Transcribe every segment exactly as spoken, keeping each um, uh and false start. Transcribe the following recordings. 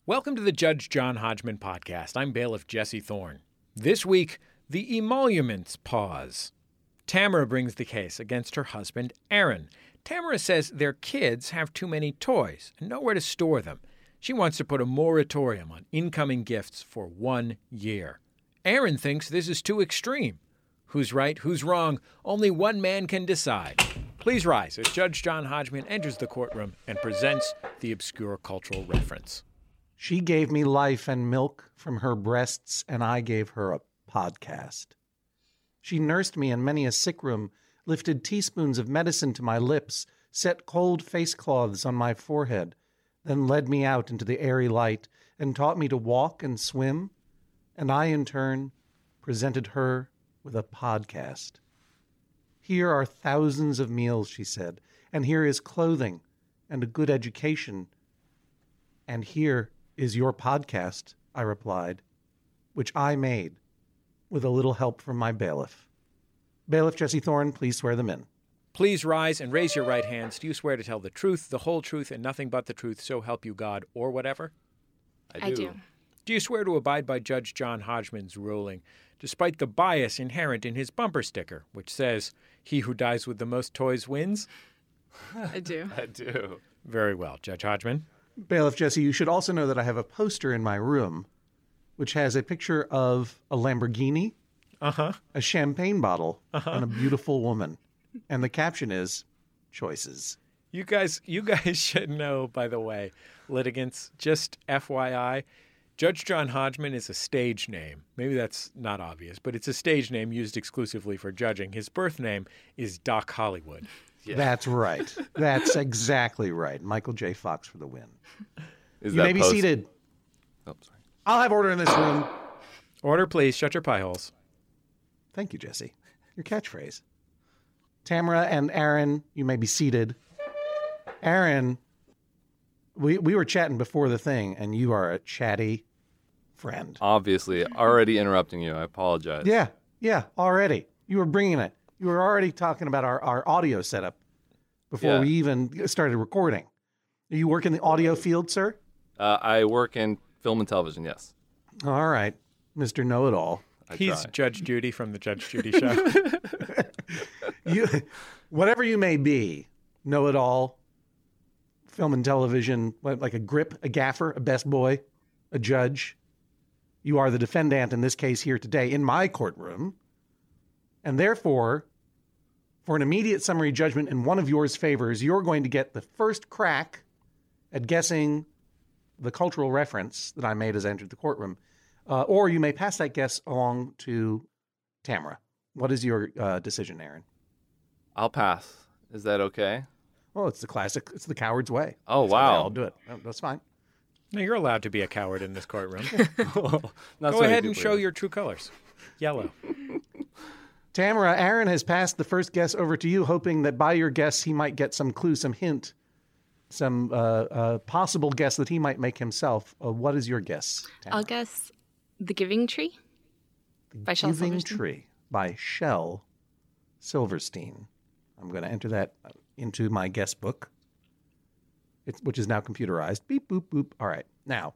Welcome to the Judge John Hodgman podcast. I'm bailiff Jesse Thorne. This week, the emoluments pause. Tamara brings the case against her husband, Aaron. Tamara says their kids have too many toys and nowhere to store them. She wants to put a moratorium on incoming gifts for one year. Aaron thinks this is too extreme. Who's right, who's wrong? Only one man can decide. Please rise as Judge John Hodgman enters the courtroom and presents the obscure cultural reference. She gave me life and milk from her breasts, and I gave her a podcast. She nursed me in many a sick room, lifted teaspoons of medicine to my lips, set cold face cloths on my forehead, then led me out into the airy light and taught me to walk and swim, and I, in turn, presented her with a podcast. Here are thousands of meals, she said, and here is clothing and a good education, and here is your podcast, I replied, which I made with a little help from my bailiff. Bailiff Jesse Thorne, please swear them in. Please rise and raise your right hands. Do you swear to tell the truth, the whole truth, and nothing but the truth, so help you God, or whatever? I do. I do. Do you swear to abide by Judge John Hodgman's ruling, despite the bias inherent in his bumper sticker, which says, "He who dies with the most toys wins"? I do. I do. Very well, Judge Hodgman. Bailiff Jesse, you should also know that I have a poster in my room which has a picture of a Lamborghini, Uh-huh. a champagne bottle, uh-huh. and a beautiful woman. And the caption is, choices. You guys, you guys should know, by the way, litigants, just F Y I, Judge John Hodgman is a stage name. Maybe that's not obvious, but it's a stage name used exclusively for judging. His birth name is Doc Hollywood. Yeah. That's right. That's exactly right. Michael J. Fox for the win. Is You that may be post- seated. Oh, sorry. I'll have order in this room. Order, please. Shut your pie holes. Thank you, Jesse. Your catchphrase. Tamara and Aaron, you may be seated. Aaron, we we were chatting before the thing, and you are a chatty friend. Obviously, already interrupting you. I apologize. Yeah, yeah, already. You were bringing it. You were already talking about our, our audio setup before Yeah. we even started recording. You work in the audio field, sir? Uh, I work in film and television, yes. All right, Mister Know-It-All. I He's try. Judge Judy from the Judge Judy Show. You, whatever you may be, know-it-all, film and television, what, like a grip, a gaffer, a best boy, a judge. You are the defendant in this case here today in my courtroom. And therefore, for an immediate summary judgment in one of yours favors, you're going to get the first crack at guessing the cultural reference that I made as I entered the courtroom. Uh, or you may pass that guess along to Tamara. What is your uh, decision, Aaron? I'll pass. Is that okay? Well, it's the classic. It's the coward's way. Oh, That's how they wow. all do it. Oh, that's fine. No, you're allowed to be a coward in this courtroom. Not Go so many ahead and people show here. your true colors. Yellow. Tamara, Aaron has passed the first guess over to you, hoping that by your guess he might get some clue, some hint, some uh, uh, possible guess that he might make himself. Uh, what is your guess, Tamara? I'll guess The Giving Tree by Shel Giving Silverstein. Tree by Shel Silverstein. I'm going to enter that into my guess book, it's, which is now computerized. Beep, boop, boop. All right. Now,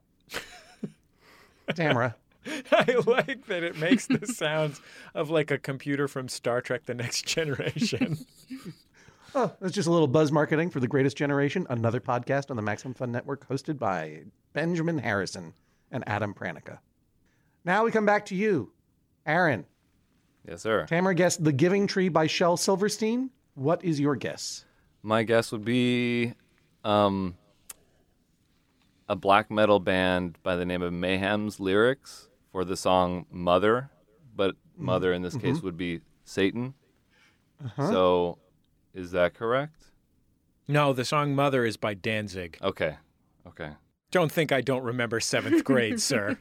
Tamara. I like that it makes the sounds of like a computer from Star Trek The Next Generation. Oh, that's just a little buzz marketing for The Greatest Generation, another podcast on the Maximum Fun Network hosted by Benjamin Harrison and Adam Pranica. Now we come back to you, Aaron. Yes, sir. Tamara guessed The Giving Tree by Shel Silverstein. What is your guess? My guess would be um, a black metal band by the name of Mayhem's lyrics for the song Mother, but Mother in this Mm-hmm. case would be Satan. Uh-huh. So is that correct? No, the song Mother is by Danzig. Okay. Okay. Don't think I don't remember seventh grade, sir.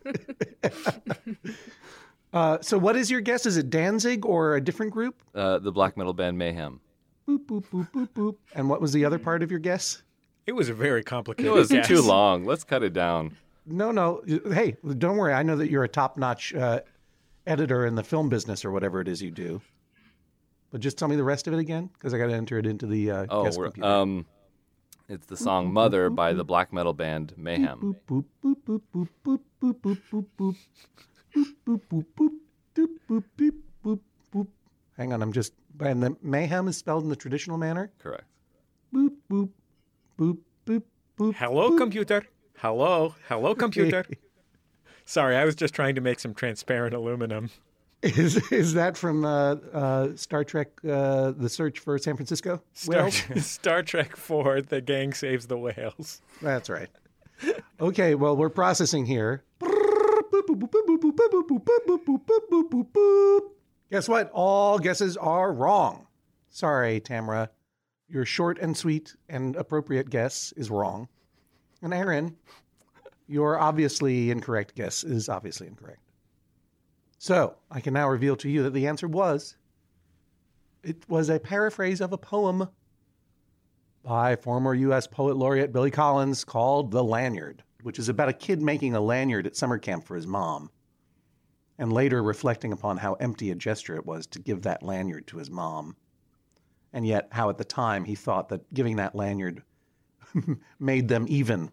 Uh, so what is your guess? Is it Danzig or a different group? Uh, the black metal band Mayhem. Boop, boop, boop, boop, boop. And what was the other part of your guess? It was a very complicated It was guess. too long. Let's cut it down. No, no. Hey, don't worry. I know that you're a top-notch uh, editor in the film business or whatever it is you do. But just tell me the rest of it again, because I got to enter it into the uh, Oh, guess we're, computer. um, It's the song Mother by the black metal band Mayhem. Boop, boop, boop, boop, boop, boop, boop, boop, boop. Boop, boop, boop, boop, boop, boop, boop, boop, boop. Hang on, I'm just... And the Mayhem is spelled in the traditional manner? Correct. Boop, boop, boop, boop, boop. Hello, boop. computer. Hello. Hello, computer. Sorry, I was just trying to make some transparent aluminum. Is is that from uh, uh, Star Trek, uh, The Search for San Francisco? Star, Whales? Star Trek four, The Gang Saves the Whales. That's right. Okay, well, we're processing here. Guess what? All guesses are wrong. Sorry, Tamara. Your short and sweet and appropriate guess is wrong. And Aaron, your obviously incorrect guess is obviously incorrect. So, I can now reveal to you that the answer was, it was a paraphrase of a poem by former U S poet laureate Billy Collins called The Lanyard, which is about a kid making a lanyard at summer camp for his mom, and later reflecting upon how empty a gesture it was to give that lanyard to his mom, and yet how at the time he thought that giving that lanyard made them even.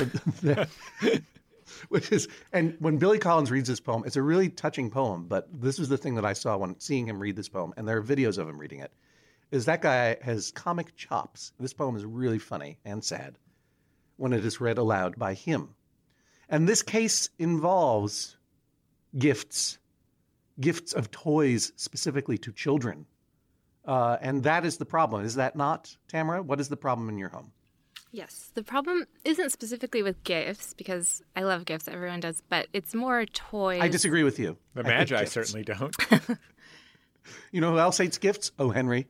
Which is, and when Billy Collins reads this poem, it's a really touching poem, but this was the thing that I saw when seeing him read this poem, and there are videos of him reading it, is that guy has comic chops. This poem is really funny and sad when it is read aloud by him. And this case involves gifts, gifts of toys specifically to children. Uh, and that is the problem. Is that not, Tamara? What is the problem in your home? Yes. The problem isn't specifically with gifts, because I love gifts, everyone does, but it's more toys. I disagree with you. The I hate Magi gifts. certainly don't. You know who else hates gifts? Oh, Henry.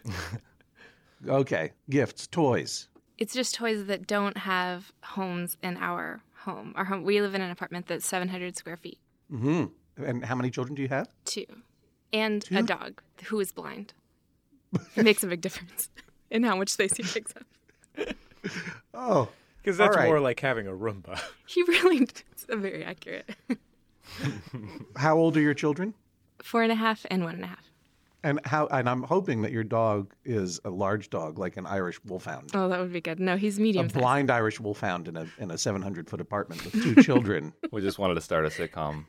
Okay, gifts, toys. It's just toys that don't have homes in our home. Our home. We live in an apartment that's seven hundred square feet. Mm-hmm. And how many children do you have? Two. And Two? a dog who is blind. It makes a big difference in how much space he takes up. Oh, Because that's all right. more like having a Roomba. He really is very accurate. How old are your children? Four and a half and one and a half. And how? And I'm hoping that your dog is a large dog, like an Irish wolfhound, Oh, that would be good. No, he's a medium sized. blind Irish wolfhound in a in a seven hundred foot apartment with two children. We just wanted to start a sitcom.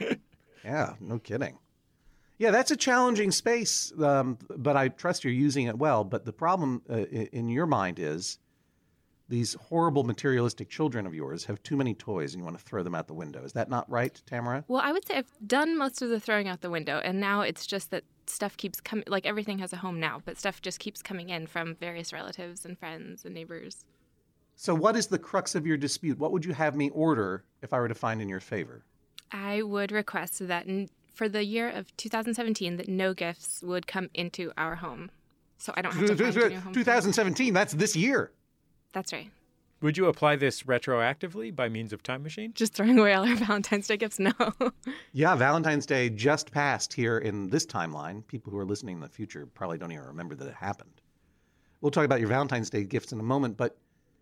Yeah, no kidding. Yeah, that's a challenging space, um, but I trust you're using it well. But the problem uh, i- in your mind is these horrible materialistic children of yours have too many toys and you want to throw them out the window. Is that not right, Tamara? Well, I would say I've done most of the throwing out the window, and now it's just that stuff keeps coming. Like everything has a home now, but stuff just keeps coming in from various relatives and friends and neighbors. So what is the crux of your dispute? What would you have me order if I were to find in your favor? I would request that n- for the year of two thousand seventeen, that no gifts would come into our home, so I don't have to find a new home. twenty seventeen, that's this year. That's right. Would you apply this retroactively by means of time machine? Just throwing away all our Valentine's Day gifts? No. Yeah, Valentine's Day just passed here in this timeline. People who are listening in the future probably don't even remember that it happened. We'll talk about your Valentine's Day gifts in a moment, but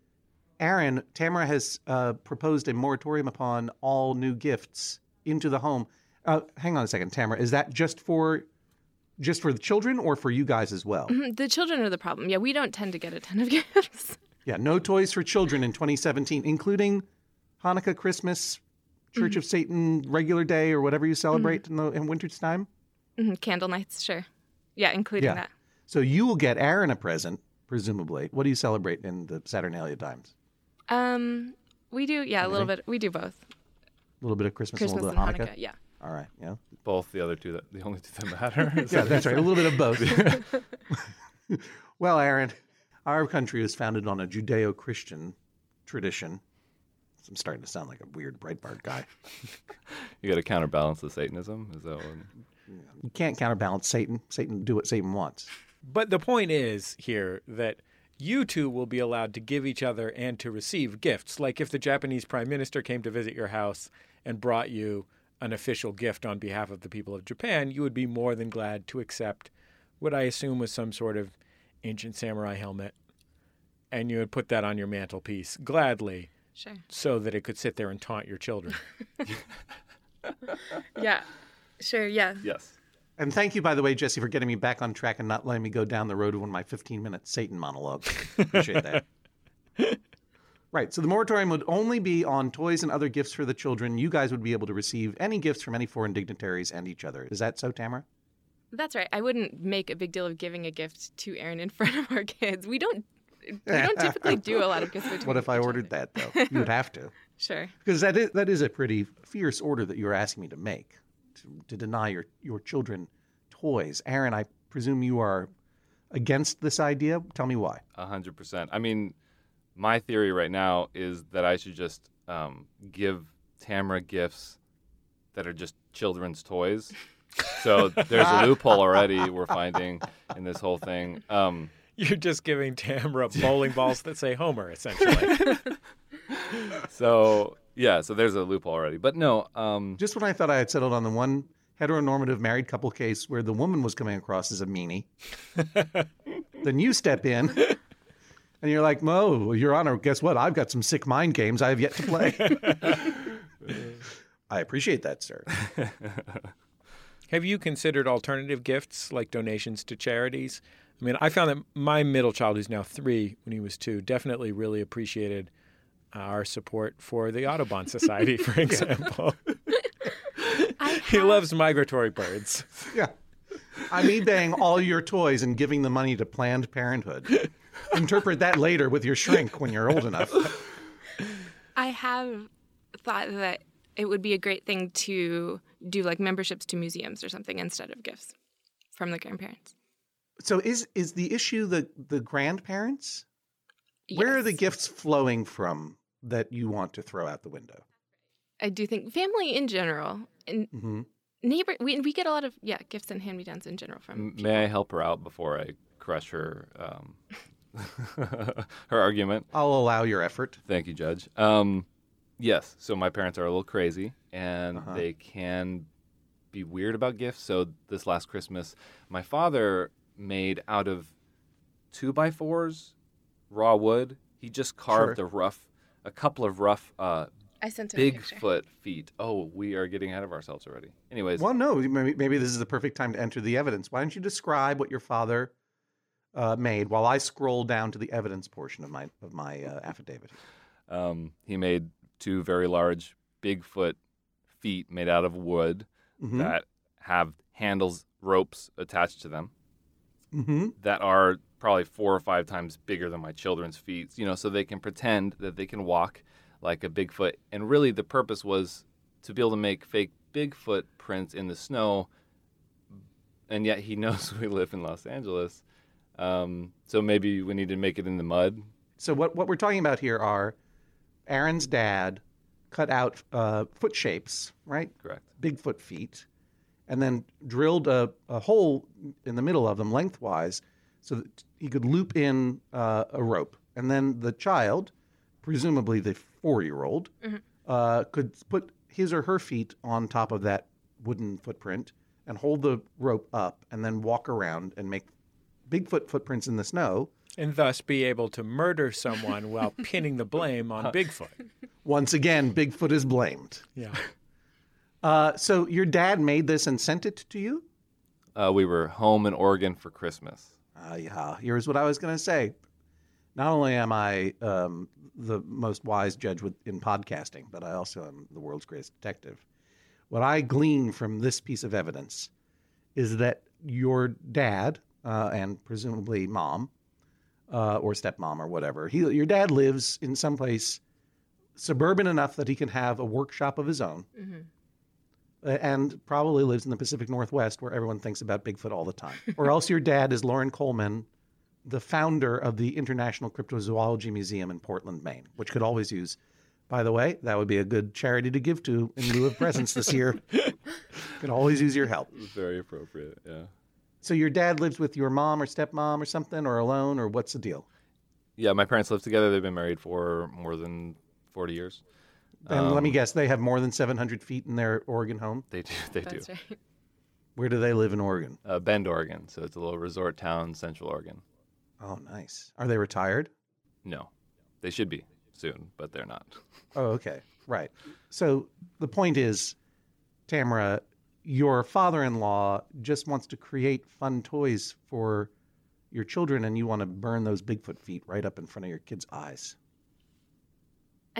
Aaron, Tamara has uh, proposed a moratorium upon all new gifts into the home. Uh, hang on a second, Tamara. Is that just for just for the children or for you guys as well? Mhm, the children are the problem. Yeah, we don't tend to get a ton of gifts. Yeah, no toys for children in twenty seventeen, including Hanukkah, Christmas, Church of Satan, regular day, or whatever you celebrate in the in winter's time. Mhm, Candle nights, sure. Yeah, including Yeah. that. So you will get Aaron a present, presumably. What do you celebrate in the Saturnalia times? Um, we do, yeah, a little Anything? bit. We do both. A little bit of Christmas, Christmas and a and little bit of Hanukkah. Hanukkah. Yeah. All right, yeah. Both the other two, that, the only two that matter. Is Yeah, that- that's right. A little bit of both. Well, Aaron, our country is founded on a Judeo-Christian tradition. I'm starting to sound like a weird Breitbart guy. You got to counterbalance the Satanism. Is that what? You can't counterbalance Satan. Satan do what Satan wants. But the point is here that you two will be allowed to give each other and to receive gifts. Like if the Japanese prime minister came to visit your house and brought you an official gift on behalf of the people of Japan, you would be more than glad to accept what I assume was some sort of ancient samurai helmet. And you would put that on your mantelpiece gladly Sure. so that it could sit there and taunt your children. Yeah. Sure, yeah. Yes. And thank you, by the way, Jesse, for getting me back on track and not letting me go down the road of one of my fifteen-minute Satan monologues. Appreciate that. Right. So the moratorium would only be on toys and other gifts for the children. You guys would be able to receive any gifts from any foreign dignitaries and each other. Is that so, Tamara? That's right. I wouldn't make a big deal of giving a gift to Aaron in front of our kids. We don't we don't typically do a lot of gifts between What if I each ordered other. that, though? You would have to. Sure. Because that is, that is a pretty fierce order that you're asking me to make, to, to deny your, your children toys. Aaron, I presume you are against this idea. Tell me why. A hundred percent. I mean, my theory right now is that I should just um, give Tamara gifts that are just children's toys. So there's a loophole already we're finding in this whole thing. Um, You're just giving Tamara bowling balls that say Homer, essentially. so, yeah, so there's a loophole already. But no. Um, Just when I thought I had settled on the one heteronormative married couple case where the woman was coming across as a meanie, then you step in and you're like, Mo, Your Honor, guess what? I've got some sick mind games I have yet to play. I appreciate that, sir. Have you considered alternative gifts like donations to charities? I mean, I found that my middle child, who's now three, when he was two, definitely really appreciated our support for the Audubon Society, for example. He loves migratory birds. Yeah. I'm eBaying all your toys and giving the money to Planned Parenthood. Interpret that later with your shrink when you're old enough. I have thought that it would be a great thing to do like memberships to museums or something instead of gifts from the grandparents. So is is the issue the, the grandparents? Where are the Yes. gifts flowing from that you want to throw out the window? I do think family in general and Mm-hmm. neighbor. We we get a lot of yeah gifts and hand me downs in general from. m- may I help her out before I crush her um, her argument? I'll allow your effort. Thank you, Judge. Um, yes, so my parents are a little crazy, and Uh-huh. they can be weird about gifts. So this last Christmas, my father made out of two by fours, raw wood. He just carved Sure. a rough, a couple of rough uh, I sent him a picture. Bigfoot feet. Oh, we are getting ahead of ourselves already. Anyways, Well, no, maybe, maybe this is the perfect time to enter the evidence. Why don't you describe what your father uh, made while I scroll down to the evidence portion of my of my uh, affidavit? um, he made two very large Bigfoot feet made out of wood Mm-hmm. that have handles, ropes attached to them. Mm-hmm. that are probably four or five times bigger than my children's feet, you know, so they can pretend that they can walk like a Bigfoot. And really the purpose was to be able to make fake Bigfoot prints in the snow. And yet he knows we live in Los Angeles. Um, so maybe we need to make it in the mud. So what, what we're talking about here are Aaron's dad cut out uh, foot shapes, right? Correct. Bigfoot feet, and then drilled a, a hole in the middle of them lengthwise so that he could loop in uh, a rope. And then the child, presumably the four-year-old, Mm-hmm. uh, could put his or her feet on top of that wooden footprint and hold the rope up and then walk around and make Bigfoot footprints in the snow. And thus be able to murder someone while pinning the blame on Bigfoot. Once again, Bigfoot is blamed. Yeah. Uh, so your dad made this and sent it to you? Uh, we were home in Oregon for Christmas. Uh, yeah, here's what I was going to say. Not only am I um, the most wise judge with, in podcasting, but I also am the world's greatest detective. What I glean from this piece of evidence is that your dad uh, and presumably mom uh, or stepmom or whatever, he, your dad lives in some place suburban enough that he can have a workshop of his own. Mm-hmm. Uh, and probably lives in the Pacific Northwest where everyone thinks about Bigfoot all the time. Or else your dad is Lauren Coleman, the founder of the International Cryptozoology Museum in Portland, Maine, which could always use, by the way, that would be a good charity to give to in lieu of presents this year. Could always use your help. Very appropriate, yeah. So your dad lives with your mom or stepmom or something, or alone, or what's the deal? Yeah, my parents live together. They've been married for more than forty years. And let me Um, guess, they have more than seven hundred feet in their Oregon home? They do, they That's do. right. Where do they live in Oregon? Uh, Bend, Oregon. So it's a little resort town, Central Oregon. Oh, nice. Are they retired? No, they should be soon, but they're not. Oh, okay. Right. So the point is, Tamara, your father-in-law just wants to create fun toys for your children, and you want to burn those Bigfoot feet right up in front of your kids' eyes.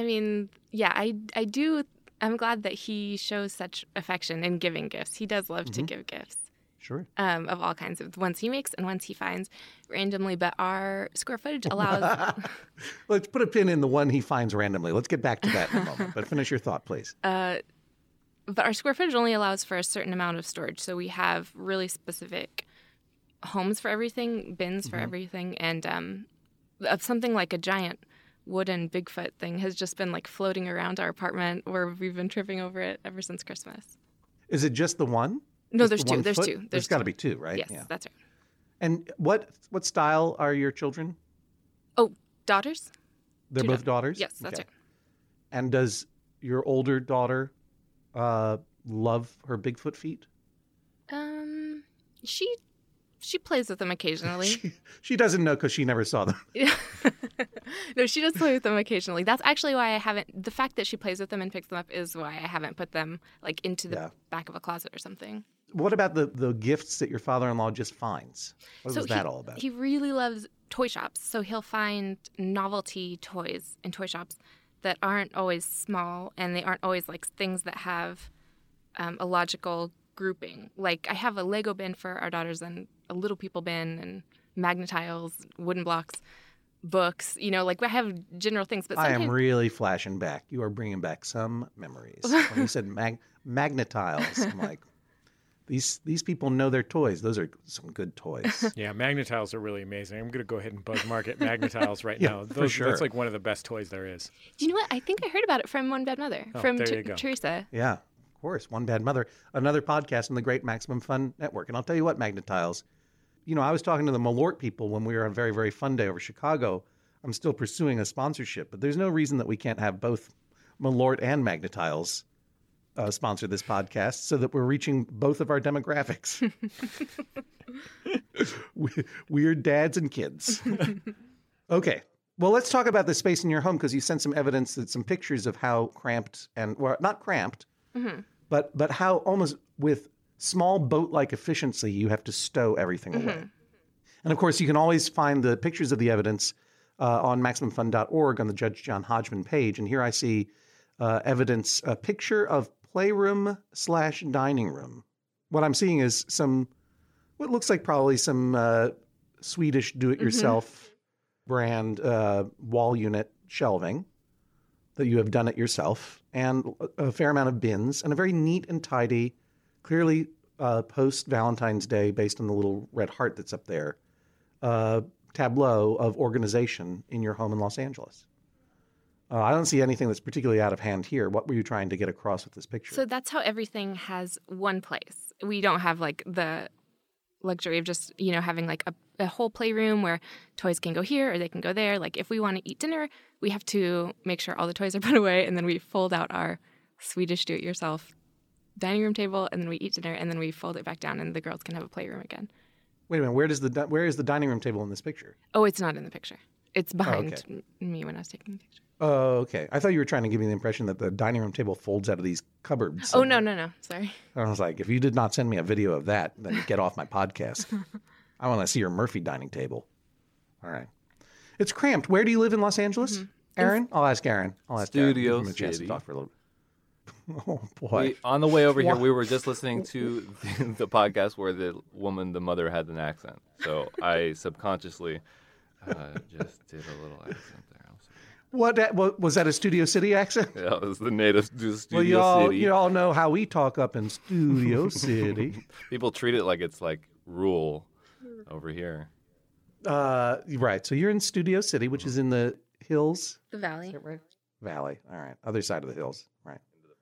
I mean, yeah, I, I do. I'm glad that he shows such affection in giving gifts. He does love mm-hmm. to give gifts. Sure. Um, of all kinds of ones he makes and ones he finds randomly, but our square footage allows. Let's put a pin in the one he finds randomly. Let's get back to that in a moment. But finish your thought, please. Uh, but our square footage only allows for a certain amount of storage, so we have really specific homes for everything, bins for mm-hmm. everything, and um, something like a giant wooden Bigfoot thing has just been like floating around our apartment where we've been tripping over it ever since Christmas. Is it just the one? No, just there's the two. There's foot? two. There's, there's got to be two, right? Yes, yeah. that's right. And what what style are your children? Oh, daughters? They're two both daughters? Yes, that's okay. right. And does your older daughter uh, love her Bigfoot feet? Um, she she plays with them occasionally. she, she doesn't know because she never saw them. No, she does play with them occasionally. That's actually why I haven't. The fact that she plays with them and picks them up is why I haven't put them like into the yeah. back of a closet or something. What about the, the gifts that your father-in-law just finds? What so was that he, all about? He really loves toy shops, so he'll find novelty toys in toy shops that aren't always small, and they aren't always like things that have um, a logical grouping. Like I have a Lego bin for our daughters and a Little People bin and Magnetiles, wooden blocks, books. You know, like I have general things. But I am really flashing back. You are bringing back some memories. When you said mag- Magnetiles, I'm like, These these people know their toys. Those are some good toys. Yeah, Magnetiles are really amazing. I'm going to go ahead and buzz market Magnetiles right yeah, now. Those, for sure. That's like one of the best toys there is. Do you know what? I think I heard about it from One Bad Mother, oh, from there T- you go. Teresa. Yeah, of course. One Bad Mother, another podcast on the Great Maximum Fun Network. And I'll tell you what, Magnetiles, you know, I was talking to the Malort people when we were on a very, very fun day over Chicago. I'm still pursuing a sponsorship, but there's no reason that we can't have both Malort and Magnetiles Uh, sponsor this podcast so that we're reaching both of our demographics. Weird dads and kids. Okay. Well, let's talk about the space in your home because you sent some evidence, that some pictures of how cramped and, well, not cramped, mm-hmm. but but how almost with small boat-like efficiency you have to stow everything mm-hmm. away. And of course, you can always find the pictures of the evidence uh, on maximum fun dot org on the Judge John Hodgman page. And here I see uh, evidence, a picture of playroom slash dining room. What I'm seeing is some, what looks like probably some uh, Swedish do-it-yourself mm-hmm. brand uh, wall unit shelving that you have done it yourself, and a fair amount of bins, and a very neat and tidy, clearly uh, post-Valentine's Day, based on the little red heart that's up there, uh, tableau of organization in your home in Los Angeles. Uh, I don't see anything that's particularly out of hand here. What were you trying to get across with this picture? So that's how everything has one place. We don't have like the luxury of just, you know, having like a, a whole playroom where toys can go here or they can go there. Like if we want to eat dinner, we have to make sure all the toys are put away, and then we fold out our Swedish do-it-yourself dining room table, and then we eat dinner, and then we fold it back down, and the girls can have a playroom again. Wait a minute. Where does the where is the dining room table in this picture? Oh, it's not in the picture. It's behind oh, okay. me when I was taking the picture. Oh, okay. I thought you were trying to give me the impression that the dining room table folds out of these cupboards somewhere. Oh, no, no, no. Sorry. I was like, if you did not send me a video of that, then get off my podcast. I want to see your Murphy dining table. All right. It's cramped. Where do you live in Los Angeles? Mm-hmm. Aaron? I'll ask Aaron. I'll ask Studio Aaron. Give him a chance City. to talk for a little bit. Oh, boy. We, on the way over here, we were just listening to the, the podcast where the woman, the mother, had an accent. So I subconsciously uh, just did a little accent there. I'm sorry. What, what was that? A Studio City accent? Yeah, it was the native Studio well, you all, City. you all know how we talk up in Studio City. People treat it like it's like rule over here. Uh, right. So you're in Studio City, which is in the hills. The valley. Is that right? Valley. All right. Other side of the hills. Right.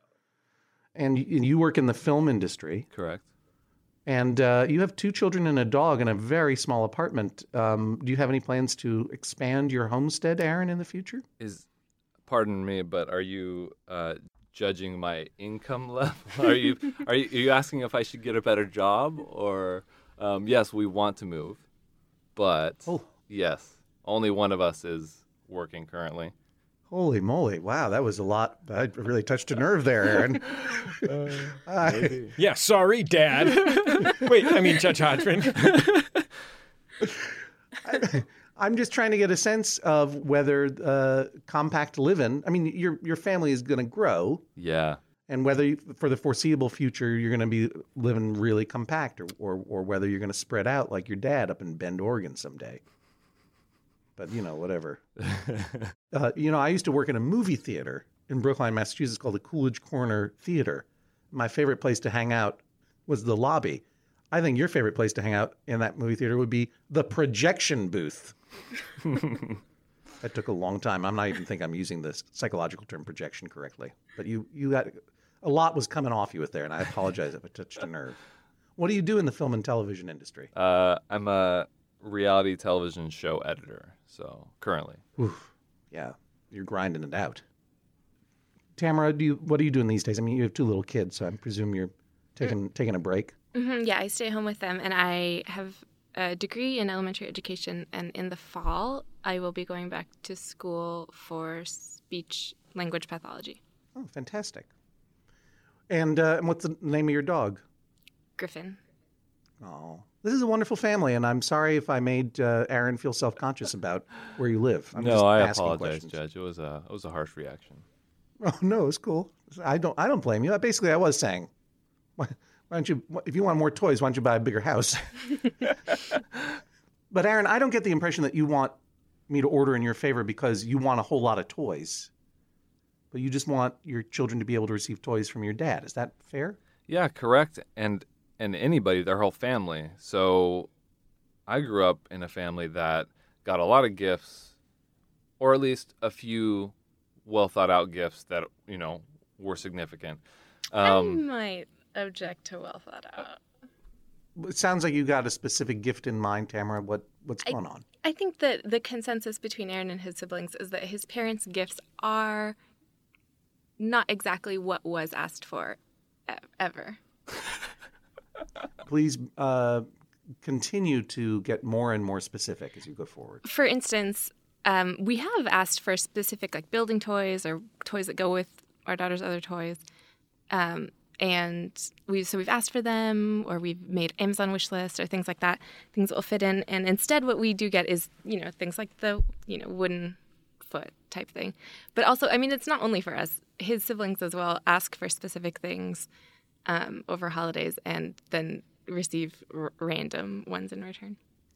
And you, and you work in the film industry. Correct. And uh, you have two children and a dog in a very small apartment. Um, do you have any plans to expand your homestead, Aaron, in the future? Is, pardon me, but are you uh, judging my income level? Are you are you, are you asking if I should get a better job, or um, yes, we want to move, but oh. yes, only one of us is working currently. Holy moly. Wow, that was a lot. That really touched a nerve there, Aaron. uh, I, yeah, sorry, Dad. Wait, I mean, Judge Hodgman. I, I'm just trying to get a sense of whether uh, compact living. I mean, your your family is going to grow, Yeah. and whether you, for the foreseeable future you're going to be living really compact, or, or or whether you're going to spread out like your dad up in Bend, Oregon someday. But you know, whatever. uh, you know, I used to work in a movie theater in Brookline, Massachusetts, called the Coolidge Corner Theater. My favorite place to hang out was the lobby. I think your favorite place to hang out in that movie theater would be the projection booth. That took a long time. I'm not even think I'm using the psychological term projection correctly. But you, you got a lot was coming off you with there, and I apologize if it touched a nerve. What do you do in the film and television industry? Uh, I'm a reality television show editor, so currently. Oof. Yeah, you're grinding it out. Tamara, do you, what are you doing these days? I mean, you have two little kids, so I presume you're taking mm. taking a break. Mm-hmm, yeah, I stay home with them, and I have a degree in elementary education, and in the fall, I will be going back to school for speech language pathology. Oh, fantastic. And uh, what's the name of your dog? Griffin. Oh, this is a wonderful family, and I'm sorry if I made uh, Aaron feel self-conscious about where you live. I'm no, just I asking apologize, questions. Judge. It was a it was a harsh reaction. Oh no, it's cool. I don't I don't blame you. Basically, I was saying, why, why don't you? If you want more toys, why don't you buy a bigger house? But Aaron, I don't get the impression that you want me to order in your favor because you want a whole lot of toys. But you just want your children to be able to receive toys from your dad. Is that fair? Yeah, correct. And and anybody, their whole family. So I grew up in a family that got a lot of gifts, or at least a few well thought out gifts that, you know, were significant. Um, I might object to well thought out. It sounds like you got a specific gift in mind, Tamara. What what's I, going on? I think that the consensus between Aaron and his siblings is that his parents' gifts are not exactly what was asked for e- ever. Please uh, continue to get more and more specific as you go forward. For instance, um, we have asked for specific like building toys or toys that go with our daughter's other toys. Um, and we so we've asked for them, or we've made Amazon wish lists or things like that, things that will fit in. And instead what we do get is, you know, things like the, you know, wooden foot type thing. But also, I mean, it's not only for us. His siblings as well ask for specific things um, over holidays and then receive r- random ones in return.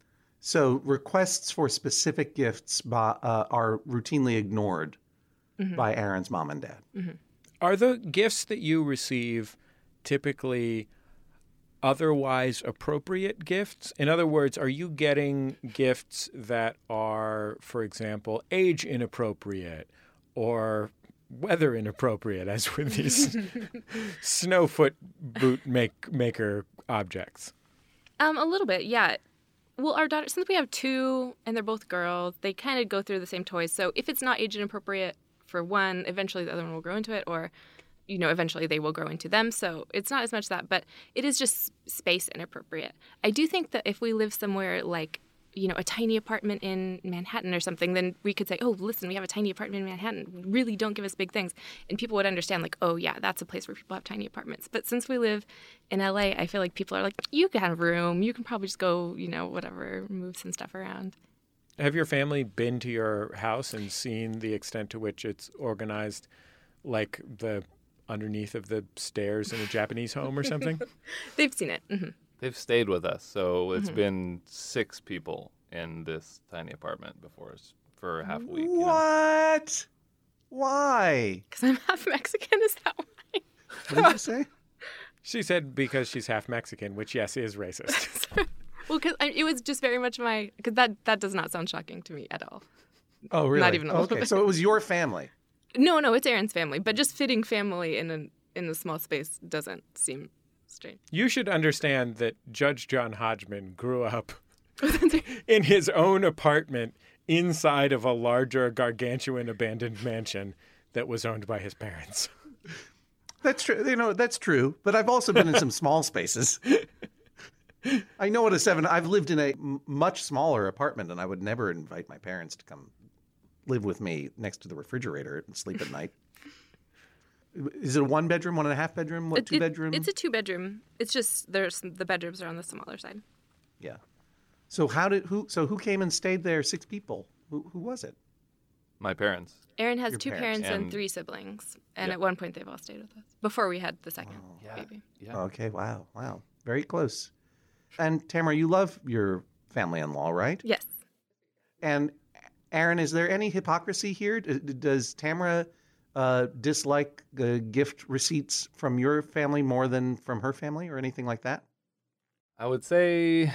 So requests for specific gifts by, uh, are routinely ignored mm-hmm. by Aaron's mom and dad. Mm-hmm. Are the gifts that you receive typically otherwise appropriate gifts? In other words, are you getting gifts that are, for example, age inappropriate or weather inappropriate, as with these snowfoot boot make, maker objects? Um, a little bit, yeah. Well, our daughter, since we have two and they're both girls, they kind of go through the same toys. So if it's not age inappropriate for one, eventually the other one will grow into it, or, you know, eventually they will grow into them. So it's not as much that, but it is just space inappropriate. I do think that if we live somewhere like, you know, a tiny apartment in Manhattan or something, then we could say, oh, listen, we have a tiny apartment in Manhattan. Really don't give us big things. And people would understand, like, oh, yeah, that's a place where people have tiny apartments. But since we live in L A, I feel like people are like, you can have room. You can probably just go, you know, whatever, move some stuff around. Have your family been to your house and seen the extent to which it's organized like the underneath of the stairs in a Japanese home or something? They've seen it. Mm-hmm. They've stayed with us, so it's Mm-hmm. been six people in this tiny apartment before us for half a week. You know? What? Why? Because I'm half Mexican, is that why? What did you say? She said because she's half Mexican, which, yes, is racist. Well, because it was just very much my, because that, that does not sound shocking to me at all. Oh, really? Not even a little okay, bit. so it was your family. No, no, it's Aaron's family, but just fitting family in a, in a small space doesn't seem strange. You should understand that Judge John Hodgman grew up in his own apartment inside of a larger gargantuan abandoned mansion that was owned by his parents. That's true. You know, that's true. But I've also been in some small spaces. I know what a seven. I've lived in a m- much smaller apartment, and I would never invite my parents to come live with me next to the refrigerator and sleep at night. Is it a one bedroom, one and a half bedroom, what It- two it- bedroom? It's a two bedroom. It's just there's the bedrooms are on the smaller side. Yeah. So how did who? So who came and stayed there? Six people. Who who was it? My parents. Aaron has Your two parents. parents and, And- three siblings, and Yep. at one point they've all stayed with us before we had the second Yeah. baby. Yeah. Okay. Wow. Wow. Very close. And Tamara, you love your family-in-law, right? Yes. And Aaron, is there any hypocrisy here? D- d- Does Tamara uh, dislike uh, gift receipts from your family more than from her family, or anything like that? I would say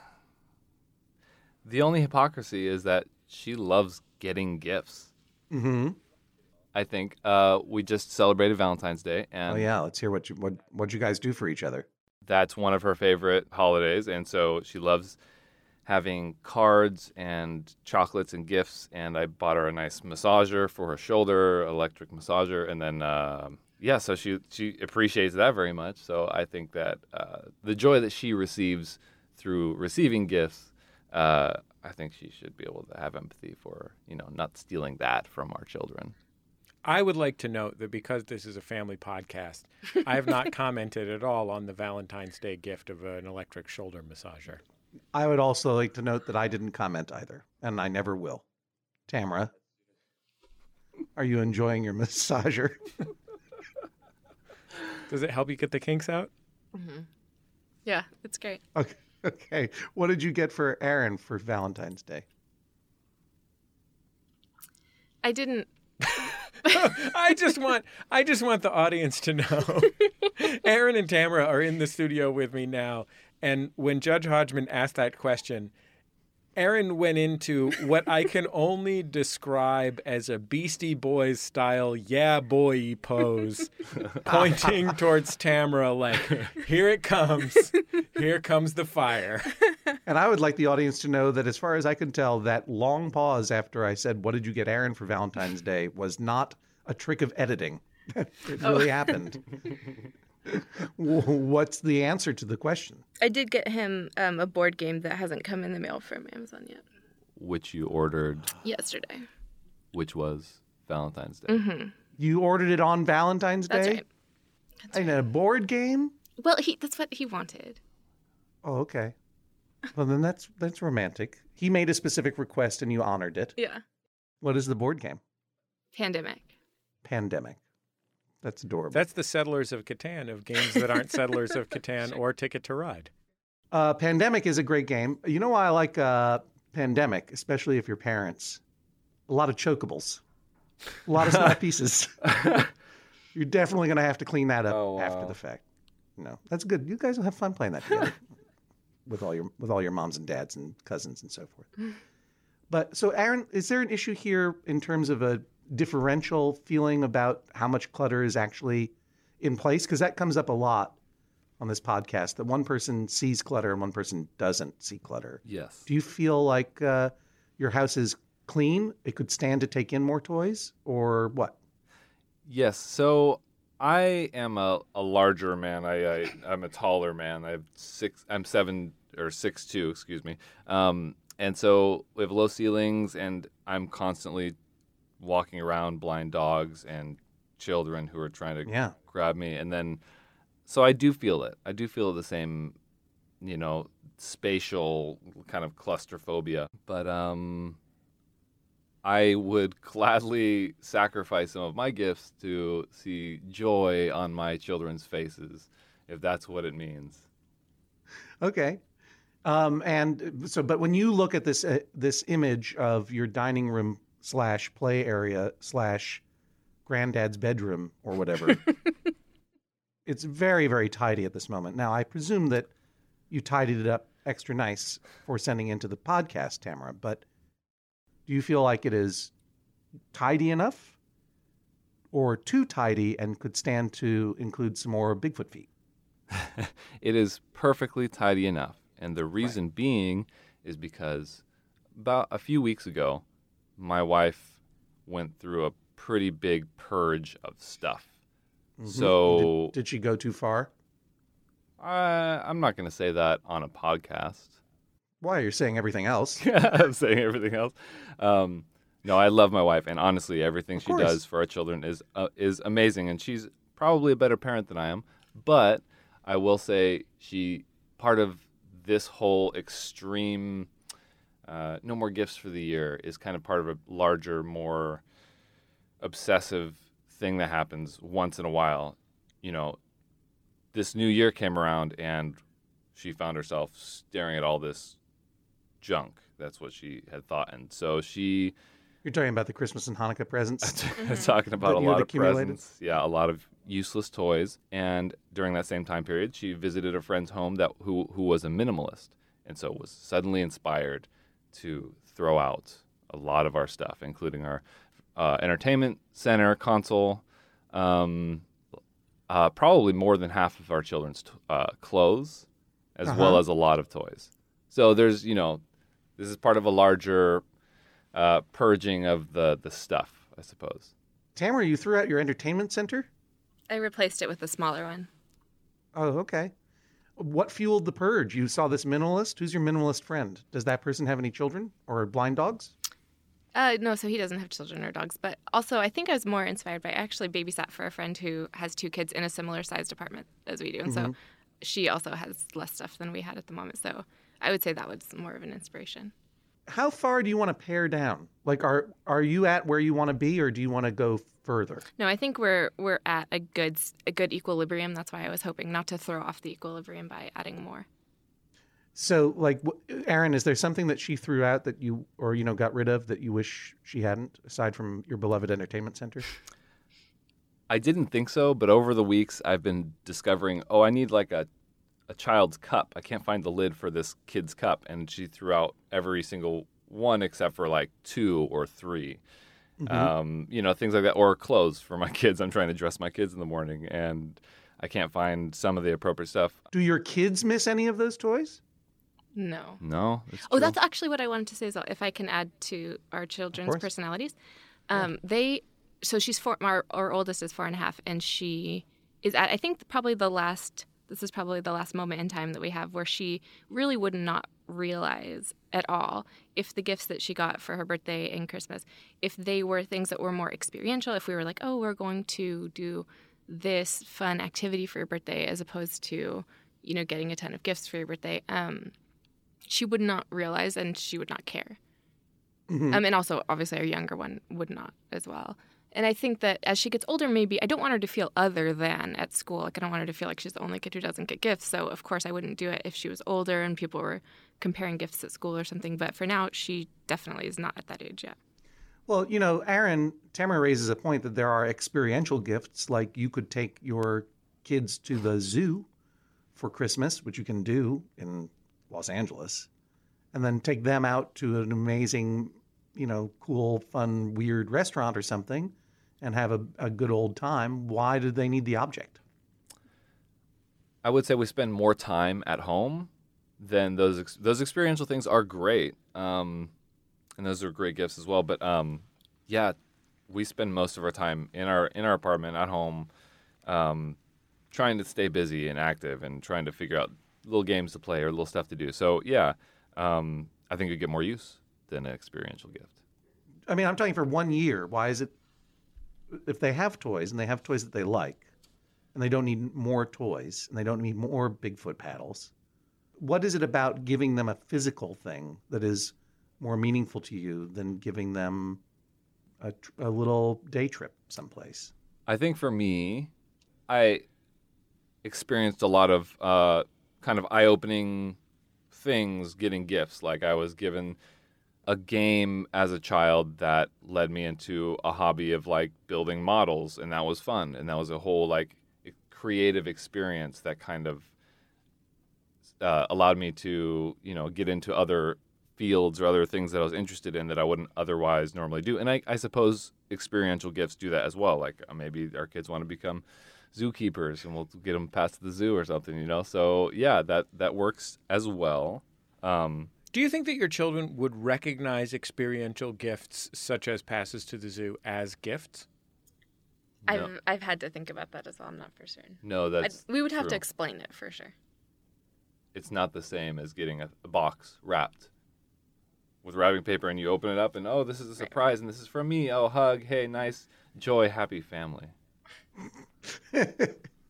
the only hypocrisy is that she loves getting gifts. Mm-hmm. I think uh, we just celebrated Valentine's Day, and Oh yeah. Let's hear what you what what you guys do for each other. that's one of her favorite holidays, and so she loves having cards and chocolates and gifts. And I bought her a nice massager for her shoulder, electric massager, and then um yeah, so she she appreciates that very much. So I think that uh, the joy that she receives through receiving gifts, uh, I think she should be able to have empathy for, you know, not stealing that from our children. I would like to note that because this is a family podcast, I have not commented at all on the Valentine's Day gift of an electric shoulder massager. I would also like to note that I didn't comment either, and I never will. Tamara, are you enjoying your massager? Does it help you get the kinks out? Mm-hmm. Yeah, it's great. Okay. Okay. What did you get for Aaron for Valentine's Day? I didn't. I just want I just want the audience to know. Aaron and Tamara are in the studio with me now, and when Judge Hodgman asked that question, Aaron went into what I can only describe as a Beastie Boys style yeah boy pose, pointing towards Tamara like, here it comes. Here comes the fire. And I would like the audience to know that as far as I can tell, that long pause after I said, what did you get Aaron for Valentine's Day, was not a trick of editing. It really happened. What's the answer to the question? I did get him um, a board game that hasn't come in the mail from Amazon yet. Which you ordered, Yesterday. which was Valentine's Day. Mm-hmm. You ordered it on Valentine's Day? That's right. That's And a board game? Well, he that's what he wanted. Oh, okay. Well, then that's that's romantic. He made a specific request and you honored it. Yeah. What is the board game? Pandemic. Pandemic. That's adorable. That's the Settlers of Catan of games that aren't Settlers of Catan or Ticket to Ride. Uh, Pandemic is a great game. You know why I like uh, Pandemic, especially if you're parents? A lot of chokables. A lot of small pieces. You're definitely going to have to clean that up Oh, wow. after the fact. No, that's good. You guys will have fun playing that together with all your with all your moms and dads and cousins and so forth. But so, Aaron, is there an issue here in terms of a differential feeling about how much clutter is actually in place? Because that comes up a lot on this podcast, that one person sees clutter and one person doesn't see clutter. Yes. Do you feel like uh, your house is clean? It could stand to take in more toys, or what? Yes. So I am a, a larger man. I, I I'm a taller man. I have six. I'm seven or six two. Excuse me. Um, and so we have low ceilings, and I'm constantly walking around blind dogs and children who are trying to Yeah. grab me. And then, so I do feel it. I do feel the same, you know, spatial kind of claustrophobia. But um, I would gladly sacrifice some of my gifts to see joy on my children's faces, if that's what it means. Okay. Um, and so, but when you look at this uh, this image of your dining room slash play area slash granddad's bedroom or whatever, it's very, very tidy at this moment. Now, I presume that you tidied it up extra nice for sending into the podcast, Tamara, but do you feel like it is tidy enough or too tidy and could stand to include some more Bigfoot feet? It is perfectly tidy enough. And the reason right. being is because about a few weeks ago, my wife went through a pretty big purge of stuff. Mm-hmm. So did, did she go too far? Uh, I'm not going to say that on a podcast. Why? You're saying everything else. I'm saying everything else. Um, no, I love my wife, and honestly, everything of she course. does for our children is uh, is amazing, and she's probably a better parent than I am. But I will say, she part of this whole extreme uh, no more gifts for the year is kind of part of a larger, more obsessive thing that happens once in a while. You know, this new year came around and she found herself staring at all this junk. That's what she had thought. And so she... You're talking about the Christmas and Hanukkah presents? talking about That a you had lot of accumulated? presents. Yeah, a lot of useless toys. And during that same time period, she visited a friend's home that who who was a minimalist. And so was suddenly inspired to throw out a lot of our stuff, including our uh, entertainment center console, um, uh, probably more than half of our children's t- uh, clothes, as Uh-huh. well as a lot of toys. So there's, you know, this is part of a larger uh, purging of the, the stuff, I suppose. Tamara, you threw out your entertainment center? I replaced it with a smaller one. Oh, okay. What fueled the purge? You saw this minimalist. Who's your minimalist friend? Does that person have any children or blind dogs? Uh, no, so he doesn't have children or dogs. But also, I think I was more inspired by I actually babysat for a friend who has two kids in a similar sized apartment as we do. And so she also has less stuff than we had at the moment. So I would say that was more of an inspiration. How far do you want to pare down? Like, are are you at where you want to be, or do you want to go further? No, I think we're we're at a good a good equilibrium. That's why I was hoping not to throw off the equilibrium by adding more. So, like, wh- Aaron, is there something that she threw out that you, or you know, got rid of that you wish she hadn't, aside from your beloved entertainment center? I didn't think so, but over the weeks I've been discovering, oh, I need like a, a child's cup. I can't find the lid for this kid's cup. And she threw out every single one except for like two or three. Mm-hmm. Um, you know, things like that. Or clothes for my kids. I'm trying to dress my kids in the morning and I can't find some of the appropriate stuff. Do your kids miss any of those toys? No. No. It's Oh, true. that's actually what I wanted to say as well. If I can add to our children's course. personalities, um, they. So she's four. Our, our oldest is four and a half, and she is at. I think probably the last. This is probably the last moment in time that we have where she really would not realize at all if the gifts that she got for her birthday and Christmas, if they were things that were more experiential. If we were like, oh, we're going to do this fun activity for your birthday, as opposed to, you know, getting a ton of gifts for your birthday. Um, she would not realize and she would not care. Mm-hmm. Um, and also, obviously, our younger one would not as well. And I think that as she gets older, maybe I don't want her to feel other than at school. Like, I don't want her to feel like she's the only kid who doesn't get gifts. So, of course, I wouldn't do it if she was older and people were comparing gifts at school or something. But for now, she definitely is not at that age yet. Well, you know, Aaron, Tamara raises a point that there are experiential gifts, like you could take your kids to the zoo for Christmas, which you can do in Los Angeles, and then take them out to an amazing, you know, cool, fun, weird restaurant or something and have a, a good old time. Why do they need the object? I would say we spend more time at home than those ex- those experiential things are great, um, and those are great gifts as well. But um, yeah, we spend most of our time in our in our apartment at home, um, trying to stay busy and active and trying to figure out little games to play or little stuff to do. So yeah, um, I think you get more use than an experiential gift. I mean, I'm talking for one year. Why is it, if they have toys and they have toys that they like, and they don't need more toys and they don't need more Bigfoot paddles, what is it about giving them a physical thing that is more meaningful to you than giving them a, tr- a little day trip someplace? I think for me, I experienced a lot of uh, kind of eye-opening things getting gifts. Like I was given a game as a child that led me into a hobby of like building models, and that was fun. And that was a whole like creative experience that kind of uh, allowed me to, you know, get into other fields or other things that I was interested in that I wouldn't otherwise normally do. And I, I suppose experiential gifts do that as well. Like uh, maybe our kids want to become zookeepers and we'll get them past the zoo or something, you know? So yeah, that, that works as well. Um, Do you think that your children would recognize experiential gifts such as passes to the zoo as gifts? no, I've I've had to think about that as well. I'm not for certain. no, I'd, that's we would have true. to explain it for sure. It's not the same as getting a, a box wrapped with wrapping paper and you open it up and, oh, this is a surprise and this is from me. Oh, hug. Hey, nice, joy, happy family.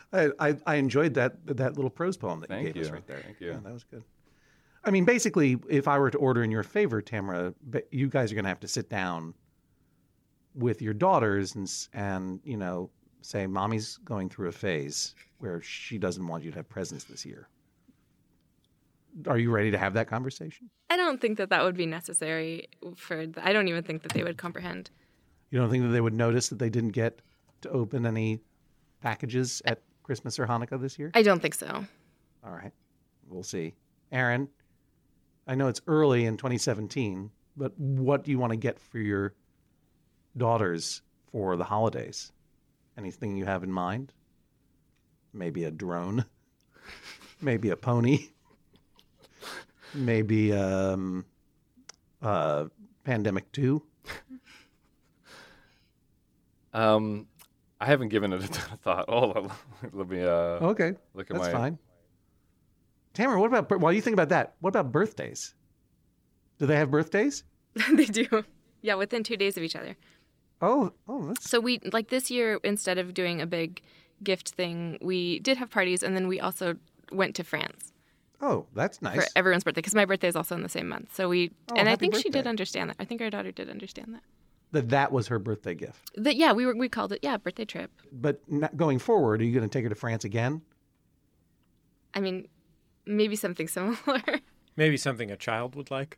I, I, I enjoyed that that little prose poem that Thank you gave you. us right there. Thank you. Yeah, that was good. I mean, basically, if I were to order in your favor, Tamara, but you guys are going to have to sit down with your daughters and s- and you know say, "Mommy's going through a phase where she doesn't want you to have presents this year." Are you ready to have that conversation? I don't think that that would be necessary for. The, I don't even think that they would comprehend. You don't think that they would notice that they didn't get to open any packages at Christmas or Hanukkah this year? I don't think so. All right. We'll see. Aaron, I know it's early in twenty seventeen, but what do you want to get for your daughters for the holidays? Anything you have in mind? Maybe a drone? Maybe a pony? Maybe um, uh, Pandemic two? Um, I haven't given it a ton of thought. Hold on. Let me uh, Okay, look at that's my. fine. Tamara, what about, bir- while you think about that, what about birthdays? Do they have birthdays? They do. Yeah, within two days of each other. Oh, oh, that's So we, like this year, instead of doing a big gift thing, we did have parties, and then we also went to France oh, that's nice. for everyone's birthday, because my birthday is also in the same month. So we, Oh, and I happy think she did birthday. understand that. I think our daughter did understand that. That that was her birthday gift. That yeah, we were we called it yeah birthday trip. But not going forward, are you going to take her to France again? I mean, maybe something similar. Maybe something a child would like.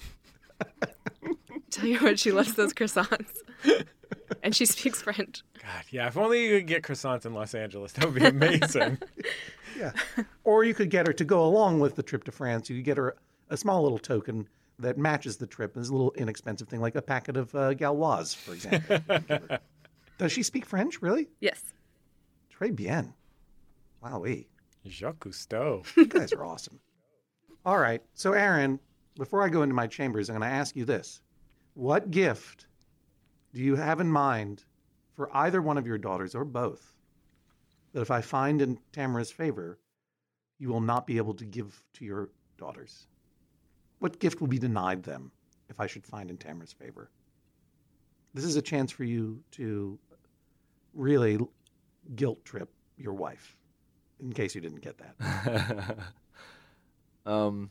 Tell you what, she loves those croissants, and she speaks French. God, yeah, if only you could get croissants in Los Angeles. That would be amazing. Yeah. Or you could get her to go along with the trip to France. You could get her a small little token that matches the trip. It's a little inexpensive thing, like a packet of uh, Gauloise, for example. Does she speak French, really? Yes. Très bien. Wowee. Jacques Cousteau. You guys are awesome. All right. So, Aaron, before I go into my chambers, I'm going to ask you this. What gift do you have in mind for either one of your daughters or both that if I find in Tamara's favor, you will not be able to give to your daughters? What gift will be denied them if I should find in Tamara's favor? This is a chance for you to really guilt trip your wife, in case you didn't get that. um,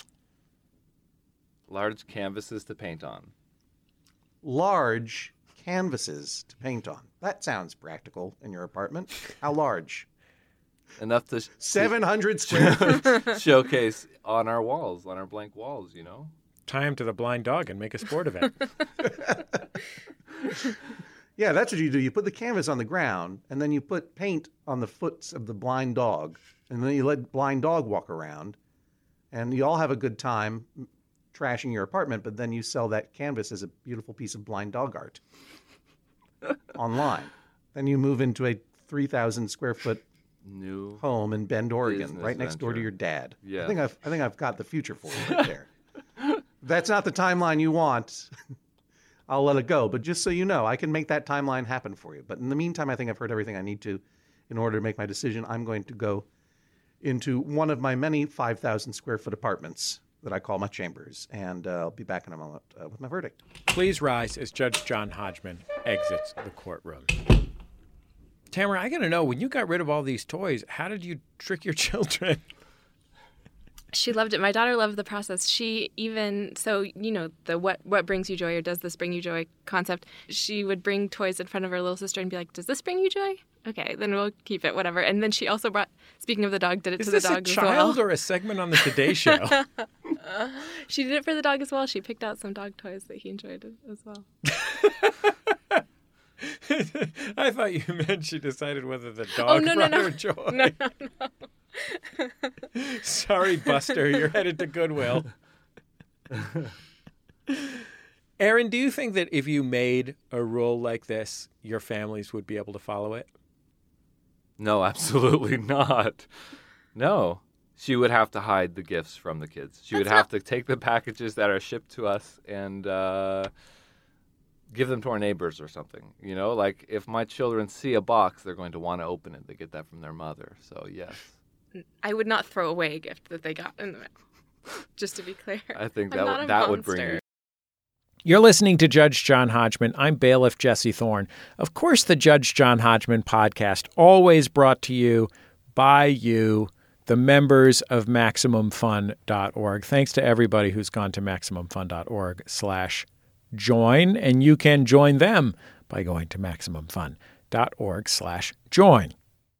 large canvases to paint on. Large canvases to paint on. That sounds practical in your apartment. How large? Enough to sh- seven hundred square feet. showcase on our walls, on our blank walls, you know? Tie him to the blind dog and make a sport of it. Yeah, that's what you do. You put the canvas on the ground, and then you put paint on the foots of the blind dog, and then you let blind dog walk around, and you all have a good time trashing your apartment, but then you sell that canvas as a beautiful piece of blind dog art online. Then you move into a three thousand square foot New. home in Bend, Oregon, Business right next door to venture. your dad. Yeah. I think I've I think I've got the future for you right there. If that's not the timeline you want, I'll let it go. But just so you know, I can make that timeline happen for you. But in the meantime, I think I've heard everything I need to in order to make my decision. I'm going to go into one of my many five thousand square foot apartments that I call my chambers, and uh, I'll be back in a moment uh, with my verdict. Please rise as Judge John Hodgman exits the courtroom. Tamara, I got to know, when you got rid of all these toys, how did you trick your children? She loved it. My daughter loved the process. She even, so, you know, the what what brings you joy or does this bring you joy concept, she would bring toys in front of her little sister and be like, does this bring you joy? Okay, then we'll keep it, whatever. And then she also brought, speaking of the dog, did it Is to this the a dog as child well. or a segment on the Today Show? She did it for the dog as well. She picked out some dog toys that he enjoyed as well. I thought you meant she decided whether the dog Oh, no, no, brought no. her joy. No, no, no. Sorry, Buster, you're headed to Goodwill. Aaron, do you think that if you made a rule like this, your families would be able to follow it? No, absolutely not. No. She would have to hide the gifts from the kids. She would That's have to take the packages that are shipped to us and uh, give them to our neighbors or something. You know, like if my children see a box, they're going to want to open it. They get that from their mother. So, yes. I would not throw away a gift that they got in the mail. Just to be clear. I think I'm that not would, a that would bring monster. me. You're listening to Judge John Hodgman. I'm bailiff Jesse Thorne. Of course, the Judge John Hodgman podcast, always brought to you by you, the members of Maximum Fun dot org. Thanks to everybody who's gone to Maximum Fun dot org slash join, and you can join them by going to Maximum Fun dot org slash join.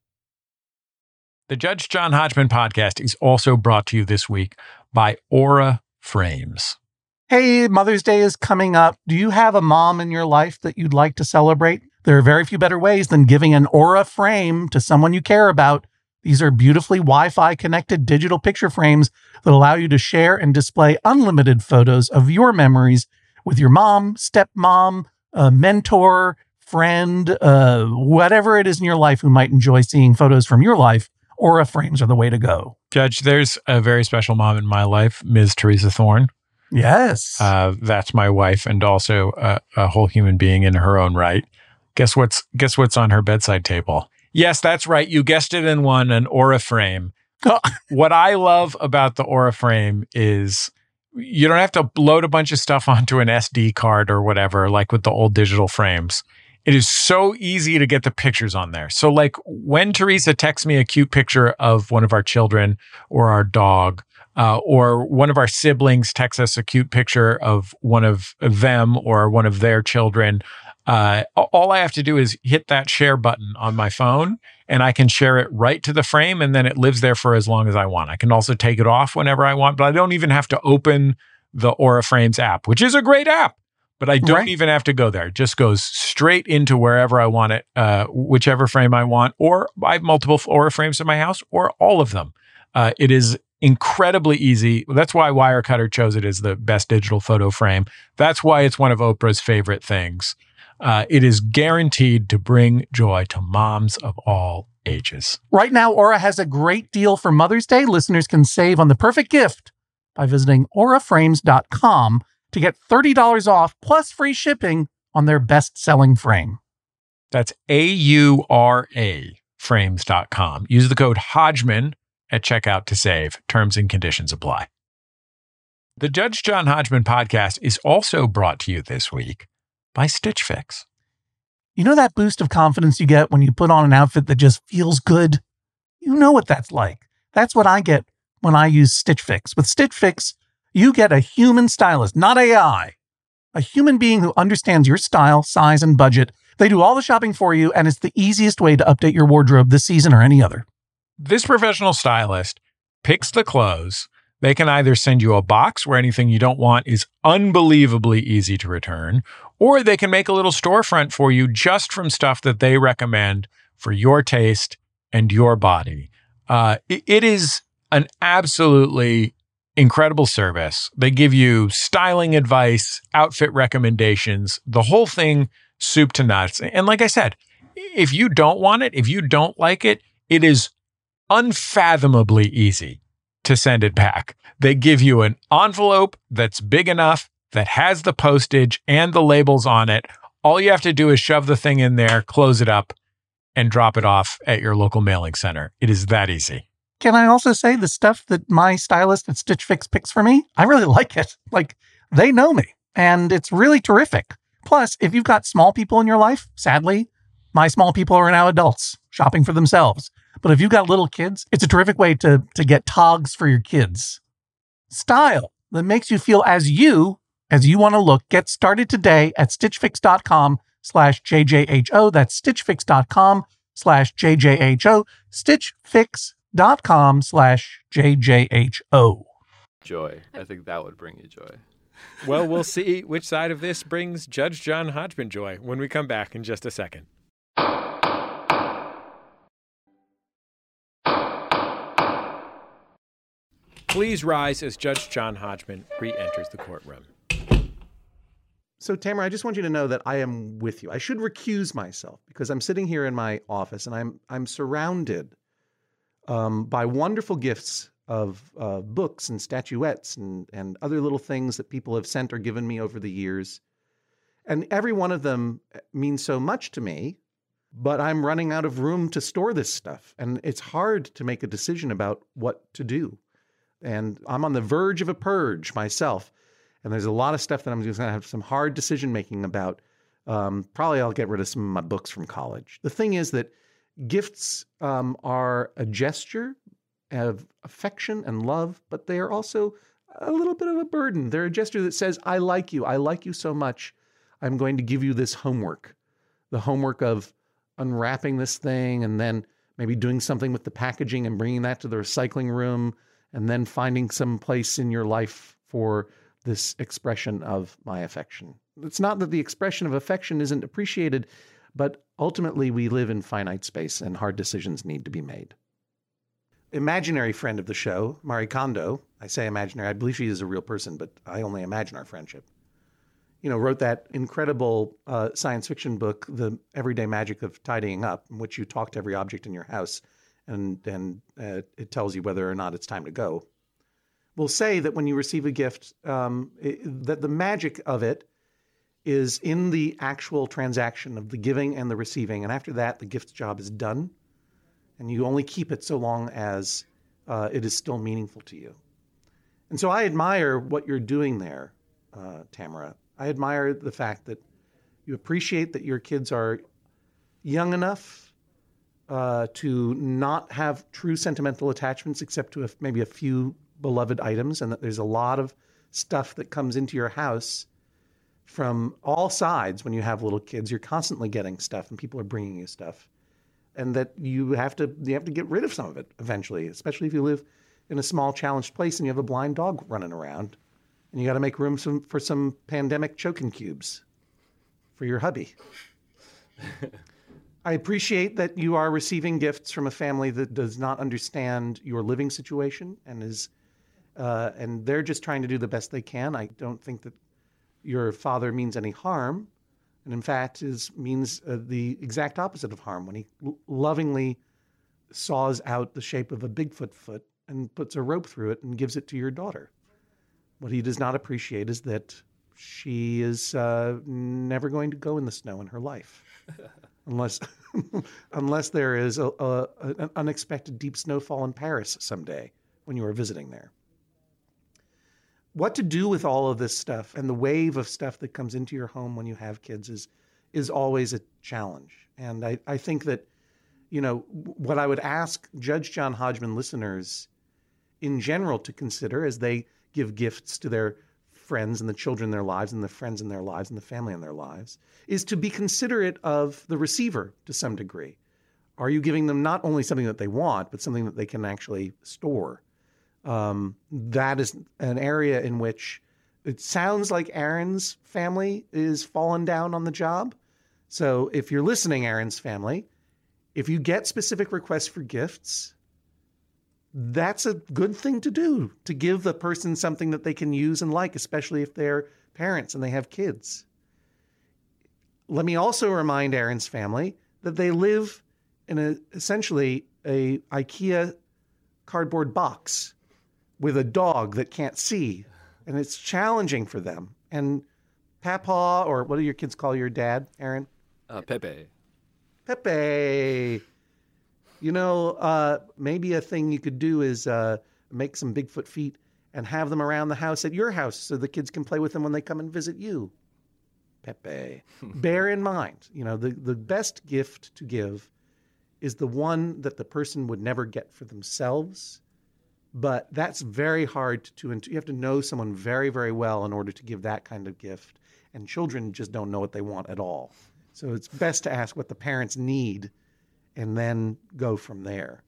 The Judge John Hodgman podcast is also brought to you this week by Aura Frames. Hey, Mother's Day is coming up. Do you have a mom in your life that you'd like to celebrate? There are very few better ways than giving an Aura frame to someone you care about. These are beautifully Wi-Fi connected digital picture frames that allow you to share and display unlimited photos of your memories with your mom, stepmom, a mentor, friend, uh, whatever it is in your life who might enjoy seeing photos from your life. Aura frames are the way to go. Judge, there's a very special mom in my life, Miz Teresa Thorne. Yes. Uh, that's my wife, and also a, a whole human being in her own right. Guess what's guess what's on her bedside table? Yes, that's right. You guessed it in one, an Aura frame. What I love about the Aura frame is you don't have to load a bunch of stuff onto an S D card or whatever, like with the old digital frames. It is so easy to get the pictures on there. So like when Teresa texts me a cute picture of one of our children or our dog, uh, or one of our siblings texts us a cute picture of one of them or one of their children, uh, all I have to do is hit that share button on my phone, and I can share it right to the frame, and then it lives there for as long as I want. I can also take it off whenever I want, but I don't even have to open the Aura Frames app, which is a great app, but I don't right. even have to go there. It just goes straight into wherever I want it, uh, whichever frame I want, or I have multiple Aura Frames in my house, or all of them. Uh, it is incredibly easy. That's why Wirecutter chose it as the best digital photo frame. That's why it's one of Oprah's favorite things. Uh, it is guaranteed to bring joy to moms of all ages. Right now, Aura has a great deal for Mother's Day. Listeners can save on the perfect gift by visiting aura frames dot com to get thirty dollars off plus free shipping on their best-selling frame. That's A U R A frames dot com. Use the code Hodgman at checkout to save. Terms and conditions apply. The Judge John Hodgman podcast is also brought to you this week by Stitch Fix. You know that boost of confidence you get when you put on an outfit that just feels good? You know what that's like. That's what I get when I use Stitch Fix. With Stitch Fix, you get a human stylist, not A I. A human being who understands your style, size, and budget. They do all the shopping for you, and it's the easiest way to update your wardrobe this season or any other. This professional stylist picks the clothes. They can either send you a box where anything you don't want is unbelievably easy to return, or they can make a little storefront for you just from stuff that they recommend for your taste and your body. Uh, it, it is an absolutely incredible service. They give you styling advice, outfit recommendations, the whole thing soup to nuts. And like I said, if you don't want it, if you don't like it, it is unfathomably easy to send it back. They give you an envelope that's big enough, that has the postage and the labels on it. All you have to do is shove the thing in there, close it up, and drop it off at your local mailing center. It is that easy. Can I also say the stuff that my stylist at Stitch Fix picks for me? I really like it. Like, they know me, and it's really terrific. Plus, if you've got small people in your life, sadly, my small people are now adults shopping for themselves. But if you've got little kids, it's a terrific way to, to get togs for your kids. Style that makes you feel as you, as you want to look. Get started today at stitchfix.com slash JJHO. That's stitchfix.com slash JJHO. Stitchfix.com slash JJHO. Joy. I think that would bring you joy. Well, we'll see which side of this brings Judge John Hodgman joy when we come back in just a second. Please rise as Judge John Hodgman re-enters the courtroom. So, Tamara, I just want you to know that I am with you. I should recuse myself because I'm sitting here in my office and I'm I'm surrounded um, by wonderful gifts of uh, books and statuettes and, and other little things that people have sent or given me over the years. And every one of them means so much to me, but I'm running out of room to store this stuff. And it's hard to make a decision about what to do. And I'm on the verge of a purge myself. And there's a lot of stuff that I'm just going to have some hard decision making about. Um, probably I'll get rid of some of my books from college. The thing is that gifts um, are a gesture of affection and love, but they are also a little bit of a burden. They're a gesture that says, I like you. I like you so much. I'm going to give you this homework, the homework of unwrapping this thing and then maybe doing something with the packaging and bringing that to the recycling room and then finding some place in your life for this expression of my affection. It's not that the expression of affection isn't appreciated, but ultimately we live in finite space and hard decisions need to be made. Imaginary friend of the show, Marie Kondo, I say imaginary, I believe she is a real person, but I only imagine our friendship, you know, wrote that incredible uh, science fiction book, The Everyday Magic of Tidying Up, in which you talk to every object in your house and, and uh, it tells you whether or not it's time to go. We'll say that when you receive a gift, um, it, that the magic of it is in the actual transaction of the giving and the receiving. And after that, the gift's job is done. And you only keep it so long as uh, it is still meaningful to you. And so I admire what you're doing there, uh, Tamara. I admire the fact that you appreciate that your kids are young enough uh, to not have true sentimental attachments except to a, maybe a few beloved items, and that there's a lot of stuff that comes into your house from all sides. When you have little kids, you're constantly getting stuff and people are bringing you stuff, and that you have to you have to get rid of some of it eventually, especially if you live in a small challenged place and you have a blind dog running around and you got to make room some, for some pandemic choking cubes for your hubby. I appreciate that you are receiving gifts from a family that does not understand your living situation and is Uh, and they're just trying to do the best they can. I don't think that your father means any harm. And in fact, is means uh, the exact opposite of harm when he l- lovingly saws out the shape of a Bigfoot foot and puts a rope through it and gives it to your daughter. What he does not appreciate is that she is uh, never going to go in the snow in her life. unless unless there is a, a, an unexpected deep snowfall in Paris someday when you are visiting there. What to do with all of this stuff and the wave of stuff that comes into your home when you have kids is is always a challenge. And I, I think that, you know, what I would ask Judge John Hodgman listeners in general to consider as they give gifts to their friends and the children in their lives and the friends in their lives and the family in their lives is to be considerate of the receiver to some degree. Are you giving them not only something that they want, but something that they can actually store? Um, that is an area in which it sounds like Aaron's family is fallen down on the job. So if you're listening, Aaron's family, if you get specific requests for gifts, that's a good thing to do, to give the person something that they can use and like, especially if they're parents and they have kids. Let me also remind Aaron's family that they live in a, essentially a IKEA cardboard box with a dog that can't see, and it's challenging for them. And Papa, or what do your kids call your dad, Aaron? Uh, Pepe. Pepe. You know, uh, maybe a thing you could do is uh, make some Bigfoot feet and have them around the house at your house so the kids can play with them when they come and visit you. Pepe. Bear in mind, you know, the, the best gift to give is the one that the person would never get for themselves. But that's very hard to, you have to know someone very, very well in order to give that kind of gift. And children just don't know what they want at all. So it's best to ask what the parents need and then go from there.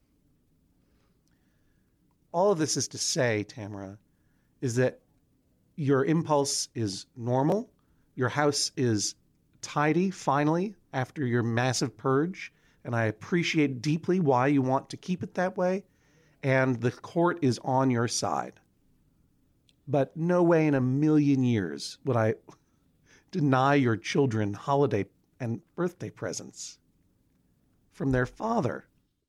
All of this is to say, Tamara, is that your impulse is normal. Your house is tidy, finally, after your massive purge. And I appreciate deeply why you want to keep it that way. And the court is on your side. But no way in a million years would I deny your children holiday and birthday presents from their father.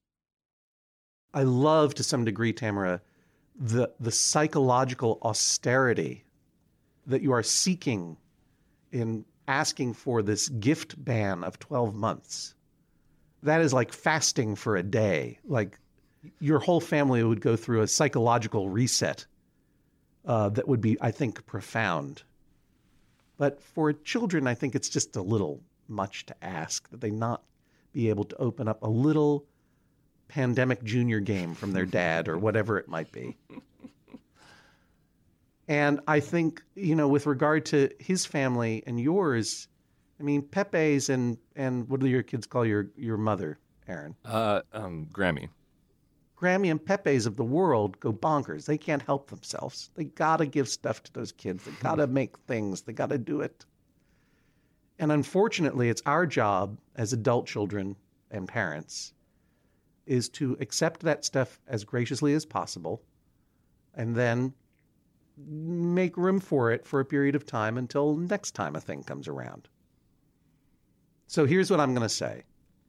I love, to some degree, Tamara, the, the psychological austerity that you are seeking in asking for this gift ban of twelve months. That is like fasting for a day. Like, your whole family would go through a psychological reset uh, that would be, I think, profound. But for children, I think it's just a little much to ask that they not be able to open up a little pandemic junior game from their dad or whatever it might be. And I think, you know, with regard to his family and yours, I mean, Pepe's and, and what do your kids call your, your mother, Aaron? Uh, um, Grammy. Grammy and Pepe's of the world go bonkers. They can't help themselves. They got to give stuff to those kids. They got to make things. They got to do it. And unfortunately, it's our job as adult children and parents is to accept that stuff as graciously as possible and then make room for it for a period of time until next time a thing comes around. So here's what I'm going to say.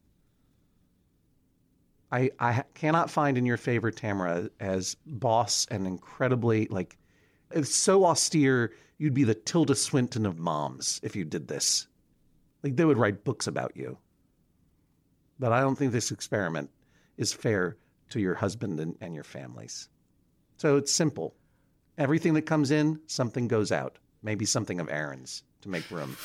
I, I cannot find in your favor, Tamara, as boss and incredibly, like, it's so austere, you'd be the Tilda Swinton of moms if you did this. Like, they would write books about you. But I don't think this experiment is fair to your husband and, and your families. So it's simple. Everything that comes in, something goes out. Maybe something of Aaron's to make room.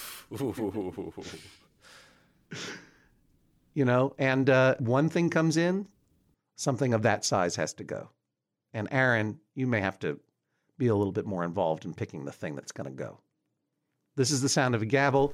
You know, and uh, one thing comes in, something of that size has to go. And Aaron, you may have to be a little bit more involved in picking the thing that's going to go. This is the sound of a gavel.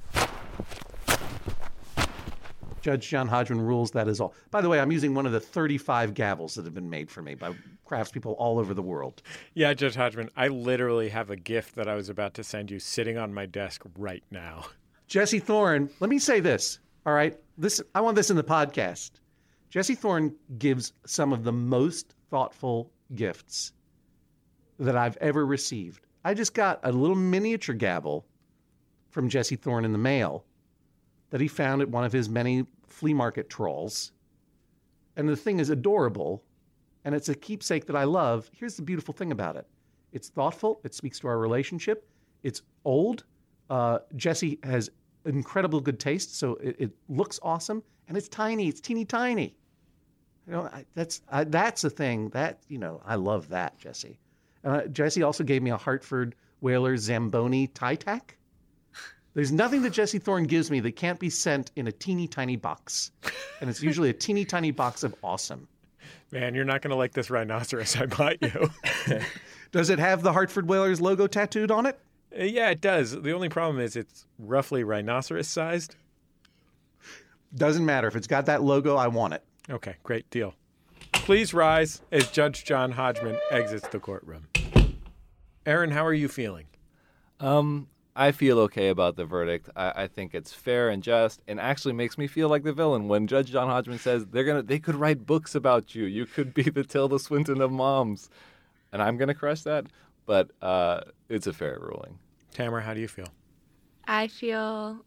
Judge John Hodgman rules, that is all. By the way, I'm using one of the thirty-five gavels that have been made for me by craftspeople all over the world. Yeah, Judge Hodgman, I literally have a gift that I was about to send you sitting on my desk right now. Jesse Thorne, let me say this, all right? This I want this in the podcast. Jesse Thorne gives some of the most thoughtful gifts that I've ever received. I just got a little miniature gavel from Jesse Thorne in the mail that he found at one of his many flea market trawls. And the thing is adorable, and it's a keepsake that I love. Here's the beautiful thing about it. It's thoughtful. It speaks to our relationship. It's old. Uh, Jesse has incredible good taste, so it, it looks awesome, and it's tiny. It's teeny tiny. You know, I, that's I, that's the thing that, you know, I love that, Jesse. Uh, Jesse also gave me a Hartford Whalers Zamboni tie tack. There's nothing that Jesse Thorne gives me that can't be sent in a teeny tiny box. And it's usually a teeny tiny box of awesome. Man, you're not going to like this rhinoceros I bought you. Does it have the Hartford Whalers logo tattooed on it? Uh, yeah, it does. The only problem is it's roughly rhinoceros-sized. Doesn't matter. If it's got that logo, I want it. Okay, great deal. Please rise as Judge John Hodgman exits the courtroom. Aaron, how are you feeling? Um, I feel okay about the verdict. I, I think it's fair and just, and actually makes me feel like the villain when Judge John Hodgman says they're gonna, they could write books about you. You could be the Tilda Swinton of moms, and I'm gonna crush that. But uh, it's a fair ruling. Tamara, how do you feel? I feel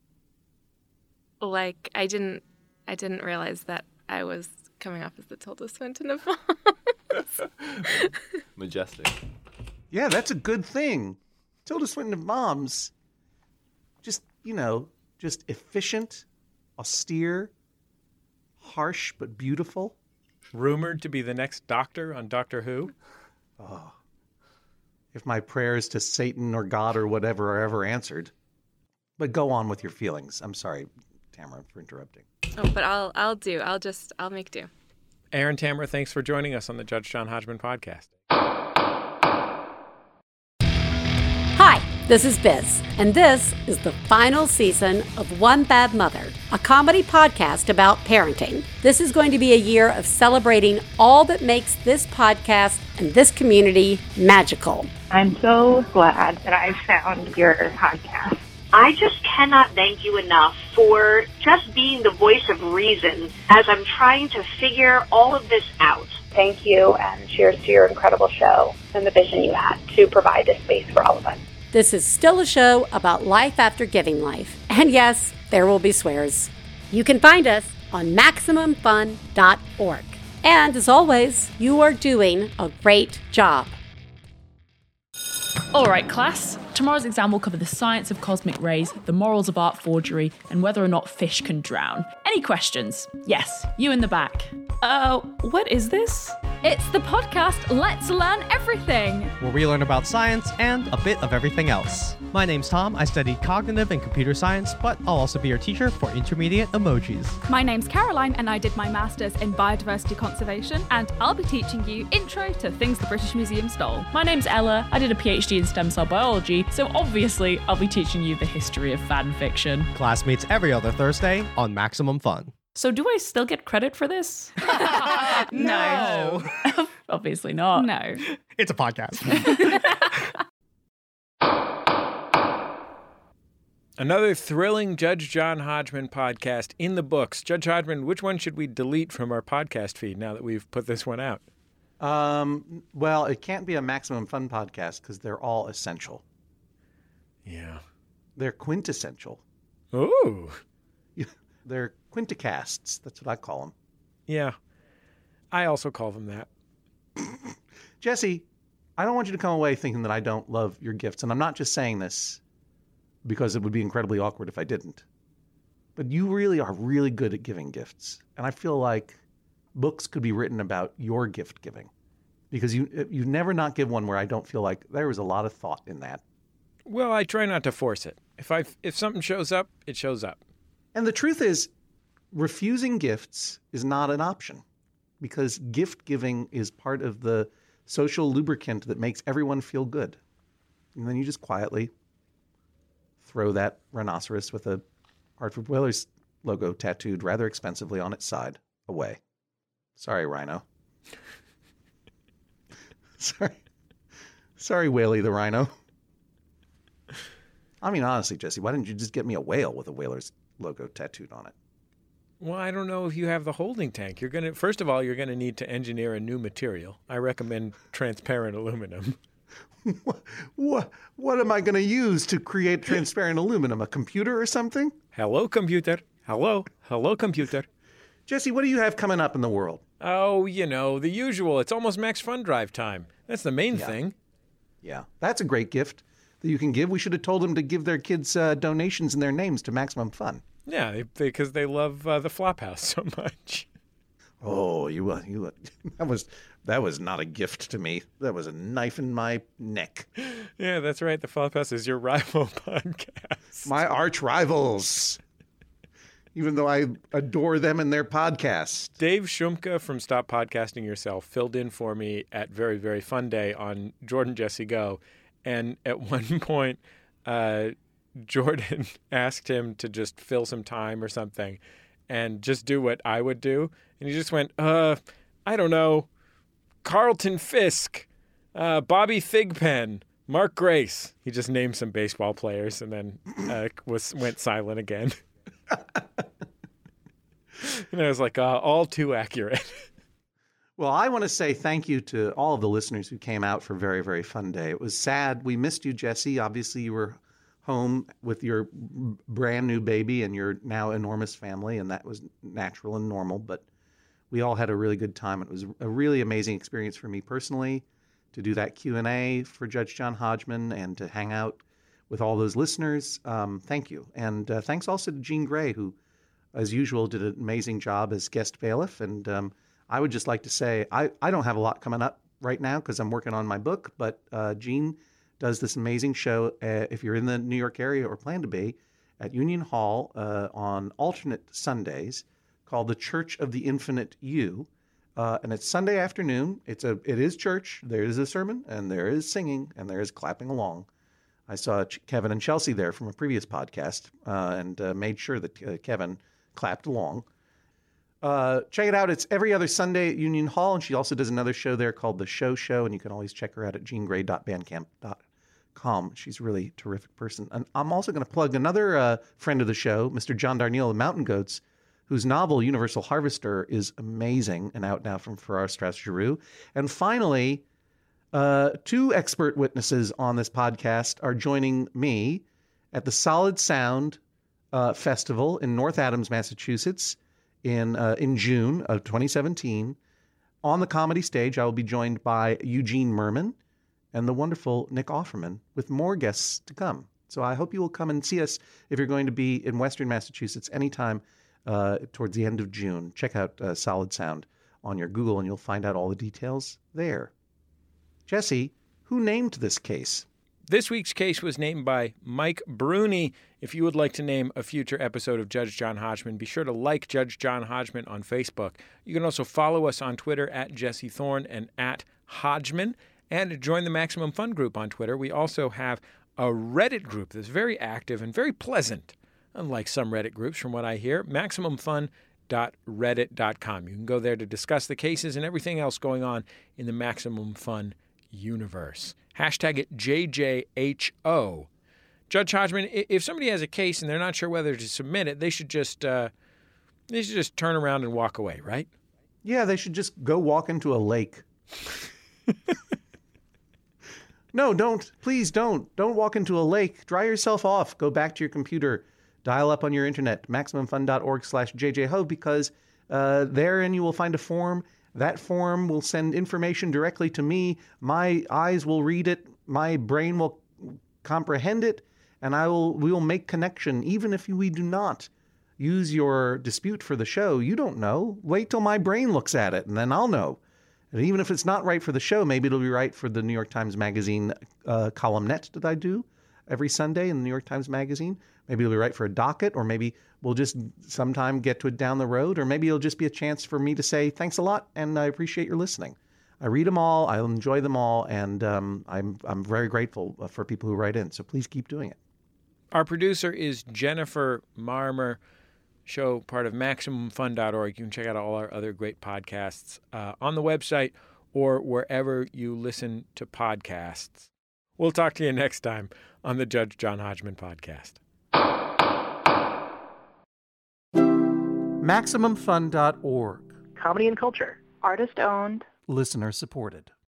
like I didn't, I didn't realize that I was coming off as the Tilda Swinton of moms. Majestic. Yeah, that's a good thing. Tilda Swinton of moms, just, you know, just efficient, austere, harsh, but beautiful. Rumored to be the next Doctor on Doctor Who? Oh, if my prayers to Satan or God or whatever are ever answered. But go on with your feelings. I'm sorry, Tamara, for interrupting. Oh, but I'll, I'll do. I'll just, I'll make do. Aaron, Tamara, thanks for joining us on the Judge John Hodgman podcast. Hi, this is Biz, and this is the final season of One Bad Mother, a comedy podcast about parenting. This is going to be a year of celebrating all that makes this podcast and this community magical. I'm so glad that I found your podcast. I just cannot thank you enough for just being the voice of reason as I'm trying to figure all of this out. Thank you, and cheers to your incredible show and the vision you had to provide this space for all of us. This is still a show about life after giving life. And yes, there will be swears. You can find us on maximum fun dot org. And as always, you are doing a great job. All right, class. Tomorrow's exam will cover the science of cosmic rays, the morals of art forgery, and whether or not fish can drown. Any questions? Yes, you in the back. Uh, what is this? It's the podcast Let's Learn Everything, where we learn about science and a bit of everything else. My name's Tom. I study cognitive and computer science, but I'll also be your teacher for intermediate emojis. My name's Caroline, and I did my master's in biodiversity conservation, and I'll be teaching you intro to things the British Museum stole. My name's Ella. I did a PhD in stem cell biology, so obviously I'll be teaching you the history of fan fiction. Class meets every other Thursday on Maximum Fun. So do I still get credit for this? No. Obviously not. No. It's a podcast. Another thrilling Judge John Hodgman podcast in the books. Judge Hodgman, which one should we delete from our podcast feed now that we've put this one out? Um, well, it can't be a Maximum Fun podcast because they're all essential. Yeah. They're quintessential. Ooh. They're quinticasts. That's what I call them. Yeah. I also call them that. Jesse, I don't want you to come away thinking that I don't love your gifts. And I'm not just saying this because it would be incredibly awkward if I didn't. But you really are really good at giving gifts. And I feel like books could be written about your gift giving. Because you you never not give one where I don't feel like there was a lot of thought in that. Well, I try not to force it. If I if something shows up, it shows up. And the truth is, refusing gifts is not an option. Because gift giving is part of the social lubricant that makes everyone feel good. And then you just quietly throw that rhinoceros with a Hartford Whalers logo tattooed rather expensively on its side away. Sorry, Rhino. Sorry. Sorry, Whaley the Rhino. I mean, honestly, Jesse, why didn't you just get me a whale with a Whalers logo tattooed on it? Well, I don't know if you have the holding tank. You're gonna first of all, you're gonna need to engineer a new material. I recommend transparent aluminum. What, what, what am I going to use to create transparent aluminum? A computer or something? Hello, computer. Hello. Hello, computer. Jesse, what do you have coming up in the world? Oh, you know, the usual. It's almost Max Fun Drive time. That's the main Yeah. thing. Yeah, that's a great gift that you can give. We should have told them to give their kids uh, donations and their names to Maximum Fun. Yeah, because they, they love uh, the Flophouse so much. Oh, you, uh, you, uh, that was that was not a gift to me. That was a knife in my neck. Yeah, that's right. The Flophouse is your rival podcast. My arch rivals. Even though I adore them and their podcast. Dave Shumka from Stop Podcasting Yourself filled in for me at Very, Very Fun Day on Jordan Jesse Go. And at one point, uh, Jordan asked him to just fill some time or something and just do what I would do. And he just went, uh, I don't know, Carlton Fisk, uh, Bobby Thigpen, Mark Grace. He just named some baseball players and then uh, was went silent again. And I was like, uh, all too accurate. Well, I want to say thank you to all of the listeners who came out for Very, Very Fun Day. It was sad. We missed you, Jesse. Obviously, you were home with your brand new baby and your now enormous family, and that was natural and normal. But we all had a really good time. It was a really amazing experience for me personally to do that Q and A for Judge John Hodgman and to hang out with all those listeners. Um, thank you. And uh, thanks also to Jean Grey, who, as usual, did an amazing job as guest bailiff. And um, I would just like to say I, I don't have a lot coming up right now because I'm working on my book, but uh, Jean does this amazing show, uh, if you're in the New York area or plan to be, at Union Hall uh, on alternate Sundays called The Church of the Infinite You. Uh, and it's Sunday afternoon. It's a it is church. There is a sermon, and there is singing, and there is clapping along. I saw Ch- Kevin and Chelsea there from a previous podcast uh, and uh, made sure that uh, Kevin clapped along. Uh, check it out. It's every other Sunday at Union Hall, and she also does another show there called The Show Show, and you can always check her out at jean grey dot bandcamp dot com. She's a really terrific person. And I'm also going to plug another uh, friend of the show, Mister John Darnielle of Mountain Goats, whose novel Universal Harvester is amazing and out now from Farrar, Straus, Giroux. And finally, uh, two expert witnesses on this podcast are joining me at the Solid Sound uh, Festival in North Adams, Massachusetts, in uh, in June of twenty seventeen. On the comedy stage, I will be joined by Eugene Merman and the wonderful Nick Offerman, with more guests to come. So I hope you will come and see us if you're going to be in Western Massachusetts anytime uh, towards the end of June. Check out uh, Solid Sound on your Google, and you'll find out all the details there. Jesse, who named this case? This week's case was named by Mike Bruni. If you would like to name a future episode of Judge John Hodgman, be sure to like Judge John Hodgman on Facebook. You can also follow us on Twitter at Jesse Thorne and at Hodgman, and join the Maximum Fun group on Twitter. We also have a Reddit group that's very active and very pleasant, unlike some Reddit groups from what I hear, maximum fun dot reddit dot com. You can go there to discuss the cases and everything else going on in the Maximum Fun universe. Hashtag it J J H O. Judge Hodgman, if somebody has a case and they're not sure whether to submit it, they should just uh, they should just turn around and walk away, right? Yeah, they should just go walk into a lake. No, don't. Please don't. Don't walk into a lake. Dry yourself off. Go back to your computer. Dial up on your internet, maximum fun dot org slash J J H O, because uh, therein you will find a form. That form will send information directly to me. My eyes will read it. My brain will comprehend it. And I will. we will make connection, even if we do not use your dispute for the show. You don't know. Wait till my brain looks at it, and then I'll know. And even if it's not right for the show, maybe it'll be right for the New York Times Magazine uh, columnette that I do every Sunday in the New York Times Magazine. Maybe it'll be right for a docket, or maybe we'll just sometime get to it down the road, or maybe it'll just be a chance for me to say thanks a lot and I appreciate your listening. I read them all, I enjoy them all, and um, I'm I'm very grateful for people who write in. So please keep doing it. Our producer is Jennifer Marmer. Show part of maximum fun dot org. You can check out all our other great podcasts uh, on the website or wherever you listen to podcasts. We'll talk to you next time on the Judge John Hodgman podcast. maximum fun dot org. Comedy and culture. Artist owned. Listener supported.